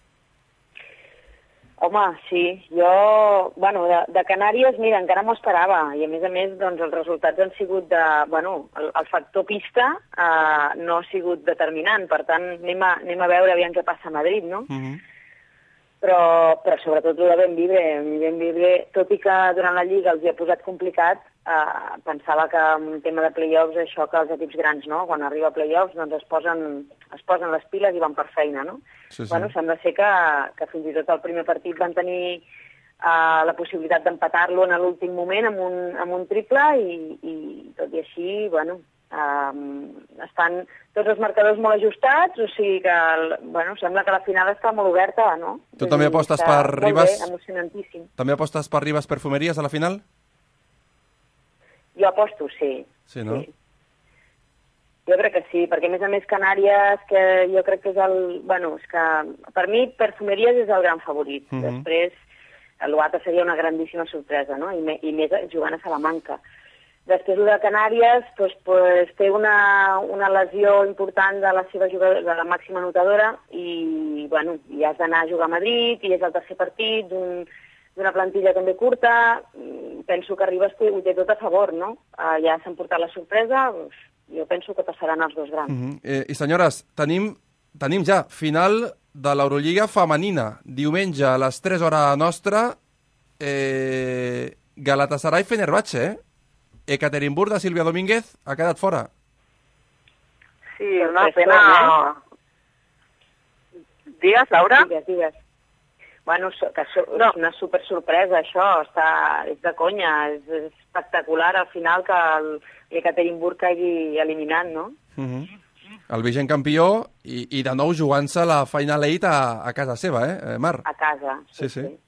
Home, sí. Jo, bueno, de, de Canàries, mira, encara m'ho esperava. I a més a més, doncs, els resultats han sigut de... Bueno, el, el factor pista eh, no ha sigut determinant. Per tant, anem a, anem a veure aviam què passa a Madrid, no? Mm-hmm. Però, però sobretot el de Benvibre. Benvibre, tot i que durant la Lliga els hi ha posat complicat, eh, pensava que en un tema de play-offs, això que els equips grans, no?, quan arriba a play-offs, doncs es posen, es posen les piles i van per feina, no? Sí, sí. Bueno, sembla ser que, que fins i tot el primer partit van tenir uh, la possibilitat d'empatar-lo en l'últim moment amb un, amb un triple i, i tot i així, bueno, Um, estan tots els marcadors molt ajustats, o sigui que, el, bueno, sembla que la final està molt oberta, no? Tu també apostes per Ribas? Molt bé, emocionantíssim. També apostes per Ribas Perfumeries a la final? Jo aposto, sí. Sí, no? Sí. Jo crec que sí, perquè a més a més Canàries, que jo crec que és el... Bueno, és que per mi Perfumeries és el gran favorit. Uh -huh. Després, l'Oata seria una grandíssima sorpresa, no? I, me, i més jugant a Salamanca. Després, el de Canàries, doncs, pues, té una, una lesió important de la seva jugadora, de la màxima anotadora, i, bueno, i has d'anar a jugar a Madrid, i és el tercer partit d'un, d'una plantilla també curta. Penso que Ribas té, ho té tot a favor, no? Uh, ja s'han portat la sorpresa, doncs, jo penso que passaran els dos grans. Uh -huh. eh, I senyores, tenim, tenim ja final de l'Eurolliga femenina. Diumenge a les tres hora nostra, eh, Galatasaray Fenerbahce, eh? Ekaterinburg de Sílvia Domínguez ha quedat fora. Sí, una pena... Digues, Laura? Digues, digues. Bueno, que so, no. És una super sorpresa, això. Està, és de conya. És, és espectacular, al final, que el Ekaterinburg hagi eliminat, no? Uh -huh. El vigent campió i, i de nou jugant-se la Final Eight a, a casa seva, eh, Mar? A casa. Sí, sí. sí.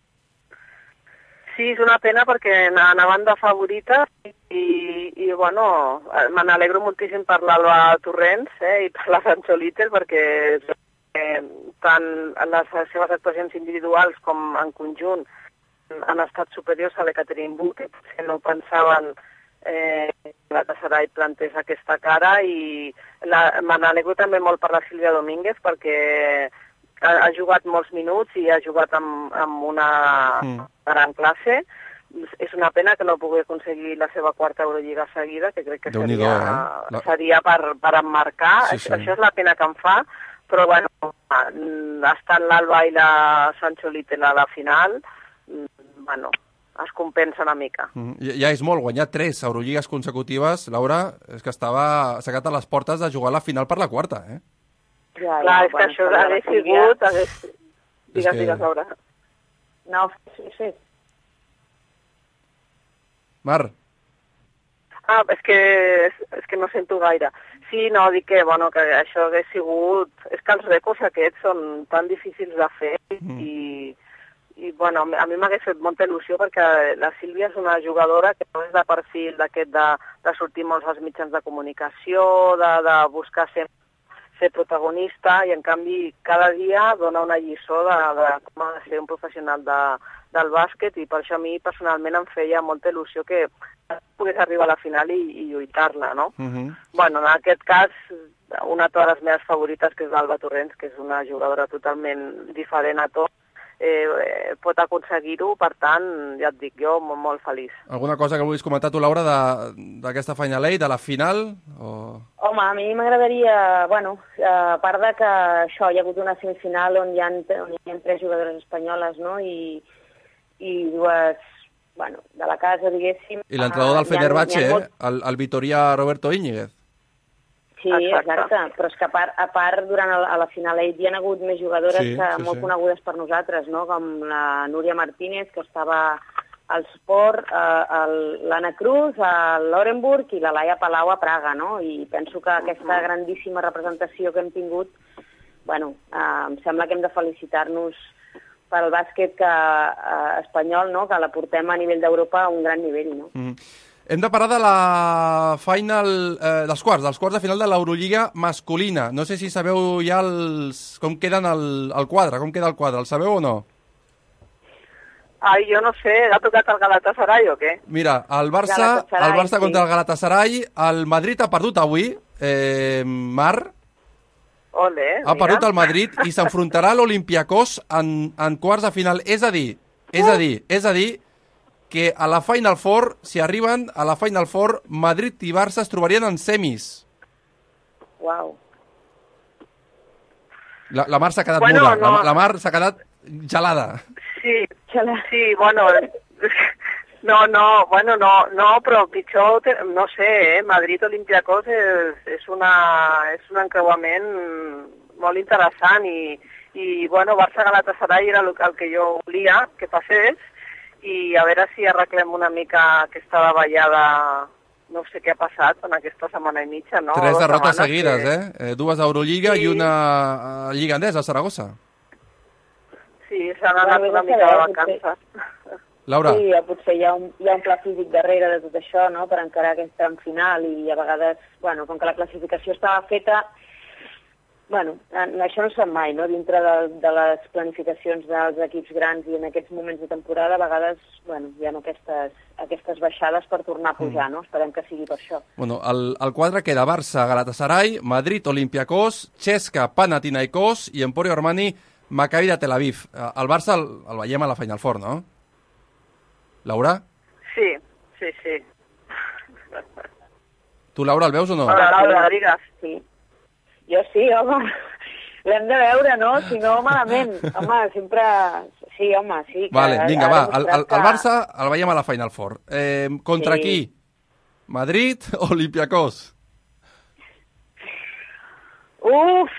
Sí, és una pena perquè anaven de favorita i, i bueno, me n'alegro moltíssim per l'Alba Torrents eh, i per la Sancho Little perquè eh, tant les seves actuacions individuals com en conjunt han estat superiors a l'Ekaterinburg, que potser no pensaven eh, que la Galatasaray plantés aquesta cara, i la, me n'alegro també molt per la Sílvia Domínguez perquè ha, ha jugat molts minuts i ha jugat amb, amb una mm. gran classe. És una pena que no pugui aconseguir la seva quarta Eurolliga seguida, que crec que seria, eh? la... seria per, per emmarcar. Sí, sí. Això és la pena que em fa, però bueno, estant l'Alba i la Sancho Little a la final, bueno, es compensa una mica. Mm, ja és molt, guanyar tres Eurolligues consecutives, Laura, és que estava sacat a les portes de jugar la final per la quarta, eh? Ja, Clar, ja, és bueno, que això hagués sigut... Hagués... Digues, que... digues, Laura. No, sí, sí. Mar. Ah, és que, és, és que no sento gaire. Sí, no, dic que, bueno, que això hagués sigut... És que els rècords aquests són tan difícils de fer mm. i... I, bueno, a mi m'hagués fet molta il·lusió perquè la Sílvia és una jugadora que no és de perfil d'aquest de, de sortir molts als mitjans de comunicació, de, de buscar ser, ser protagonista, i en canvi cada dia dona una lliçó de, de com ha de ser un professional de, del bàsquet, i per això a mi personalment em feia molta il·lusió que pogués arribar a la final i, i lluitar-la, no? Uh -huh. Bueno, en aquest cas, una de les meves favorites, que és l'Alba Torrents, que és una jugadora totalment diferent a tot, Eh, eh, pot aconseguir-ho, per tant, ja et dic, jo molt, molt feliç. Alguna cosa que vulguis comentar tu, Laura, d'aquesta Final Eight, de la final? O... Home, a mi m'agradaria, bueno, a part de que això, hi ha hagut una semifinal on hi ha, on hi ha tres jugadores espanyoles, no?, i, i dues, bueno, de la casa, diguéssim. I l'entrenador del Fenerbahce, eh? El, el Vitoria Roberto Íñiguez. Sí, exacte. exacte, però és que a part, a part durant el, a la final hi ha hagut més jugadores sí, que, sí, molt sí. conegudes per nosaltres, no?, com la Núria Martínez, que estava al Sport, eh, l'Anna Cruz, a l'Orenburg, i la Laia Palau a Praga, no?, i penso que aquesta grandíssima representació que hem tingut, bueno, eh, em sembla que hem de felicitar-nos pel bàsquet que, eh, espanyol, no?, que la portem a nivell d'Europa a un gran nivell, no? Mm. Hem de parlar de la final, eh, dels quarts, dels quarts de final de l'Eurolliga masculina. No sé si sabeu ja els, com queden el, el quadre, com queda el quadre, el sabeu o no? Ai, jo no sé, ha tocat el Galatasaray o què? Mira, el Barça, el Barça contra el Galatasaray, el Madrid ha perdut avui, eh, Mar. Ole, ha perdut el Madrid i s'enfrontarà a l'Olympiacos en, en quarts de final. És a dir, és a dir, és a dir, que a la Final Four, si arriben a la Final Four, Madrid i Barça es trobarien en semis. Uau. La, la Mar s'ha quedat bueno, muda, no. la, la Mar s'ha quedat gelada. Sí, sí, bueno, no, no, bueno, no, no, però pitjor, no sé, eh, Madrid-Olympiacos és, és, una, és un encreuament molt interessant i, i bueno, Barça-Galatasaray era el, el que jo volia que passés, i a veure si arreglem una mica aquesta davallada no sé què ha passat en aquesta setmana i mitja, no? Tres derrotes seguides, que... eh? eh? Dues a Eurolliga sí. I una a Lliga Endesa, a Saragossa. Sí, s'han anat bueno, una mica de vacances. Laura. Sí, potser hi ha, un, hi ha un pla físic darrere de tot això, no?, per encarar aquest tram final, i a vegades, bueno, com que la classificació estava feta, bueno, això no es fa mai, no?, dintre de, de les planificacions dels equips grans i en aquests moments de temporada, a vegades, bueno, hi ha aquestes, aquestes baixades per tornar a pujar, no? Esperem que sigui per això. Bueno, el, el quadre queda Barça, Galatasaray, Madrid, Olympiacos, Chesca, Panathinaikos i Emporio Armani, Maccabi de Tel Aviv. El Barça el, el veiem a la Final Four, no? Laura? Sí, sí, sí. Tu, Laura, el veus o no? Hola, Laura, digues. Sí. Jo sí, home. L'hem de veure, no? Si no, malament. Home, sempre... Sí, home, sí. Que vale, vinga, va. El, el, el Barça el veiem a la Final Four. Eh, contra sí. Qui? Madrid o Olympiacos? Uf!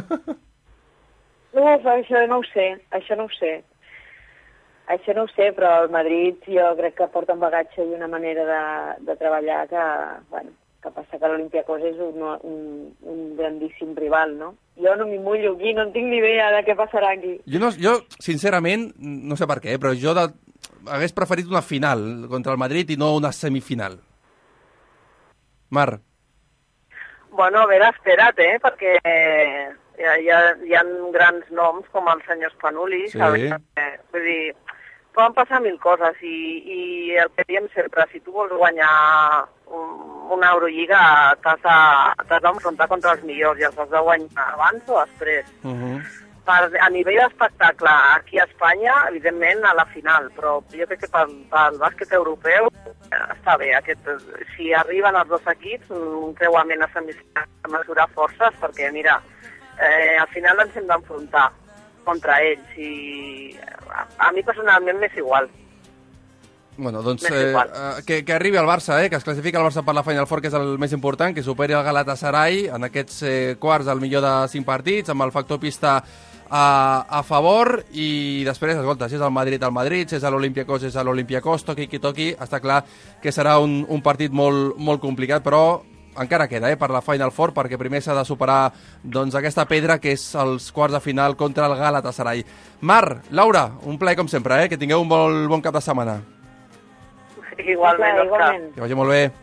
Uf, això no ho sé, això no ho sé. Això no ho sé, però el Madrid jo crec que porta un bagatge i una manera de, de treballar que, bueno, que passa que l'Olympiacos és un, un, un grandíssim rival, no? Jo no m'hi mullo aquí, no en tinc ni idea de què passarà aquí. Jo, no, jo sincerament, no sé per què, però jo de, hagués preferit una final contra el Madrid i no una semifinal. Mar. Bueno, a veure, espera't, eh, perquè hi ha, hi ha, hi ha grans noms com el senyor Spanuli, sí. Saber, eh, vull dir, poden passar mil coses i, i el que diem sempre, si tu vols guanyar un, una Eurolliga t'has d'enfrontar contra els millors i els has de guanyar abans o després. Uh -huh. Per, a nivell d'espectacle aquí a Espanya, evidentment a la final, però jo crec que pel, pel bàsquet europeu està bé. Aquest, si arriben els dos equips, un creuament a semifinals a mesurar forces, perquè mira, eh, al final ens hem d'enfrontar contra ells i a, a mi personalment m'és igual. Bueno, doncs eh, que, que arribi el Barça, eh, que es classifica el Barça per la Final Four, que és el més important, que superi el Galatasaray en aquests eh, quarts al millor de cinc partits, amb el factor pista a, a favor, i després, escolta, si és el Madrid, el Madrid, si és l'Olympiacos, és l'Olympiacos, toqui qui toqui, està clar que serà un, un partit molt, molt complicat, però encara queda, eh, per la Final Four, perquè primer s'ha de superar doncs, aquesta pedra que és els quarts de final contra el Galatasaray. Mar, Laura, un plaer com sempre, eh, que tingueu un bon, bon cap de setmana. Igualment, Òscar. Que vagi molt bé.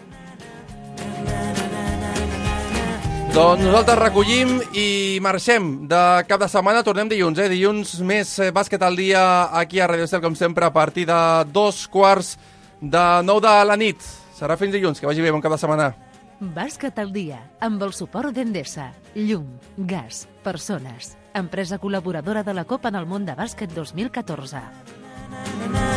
Doncs nosaltres recollim i marxem de cap de setmana. Tornem dilluns, eh? Dilluns més eh, bàsquet al dia aquí a Radio Estel, com sempre, a partir de dos quarts de nou de la nit. Serà fins dilluns. Que vagi bé, bon cap de setmana. Bàsquet al dia, amb el suport d'Endesa. Llum, gas, persones. Empresa col·laboradora de la Copa en el món de bàsquet dos mil catorze.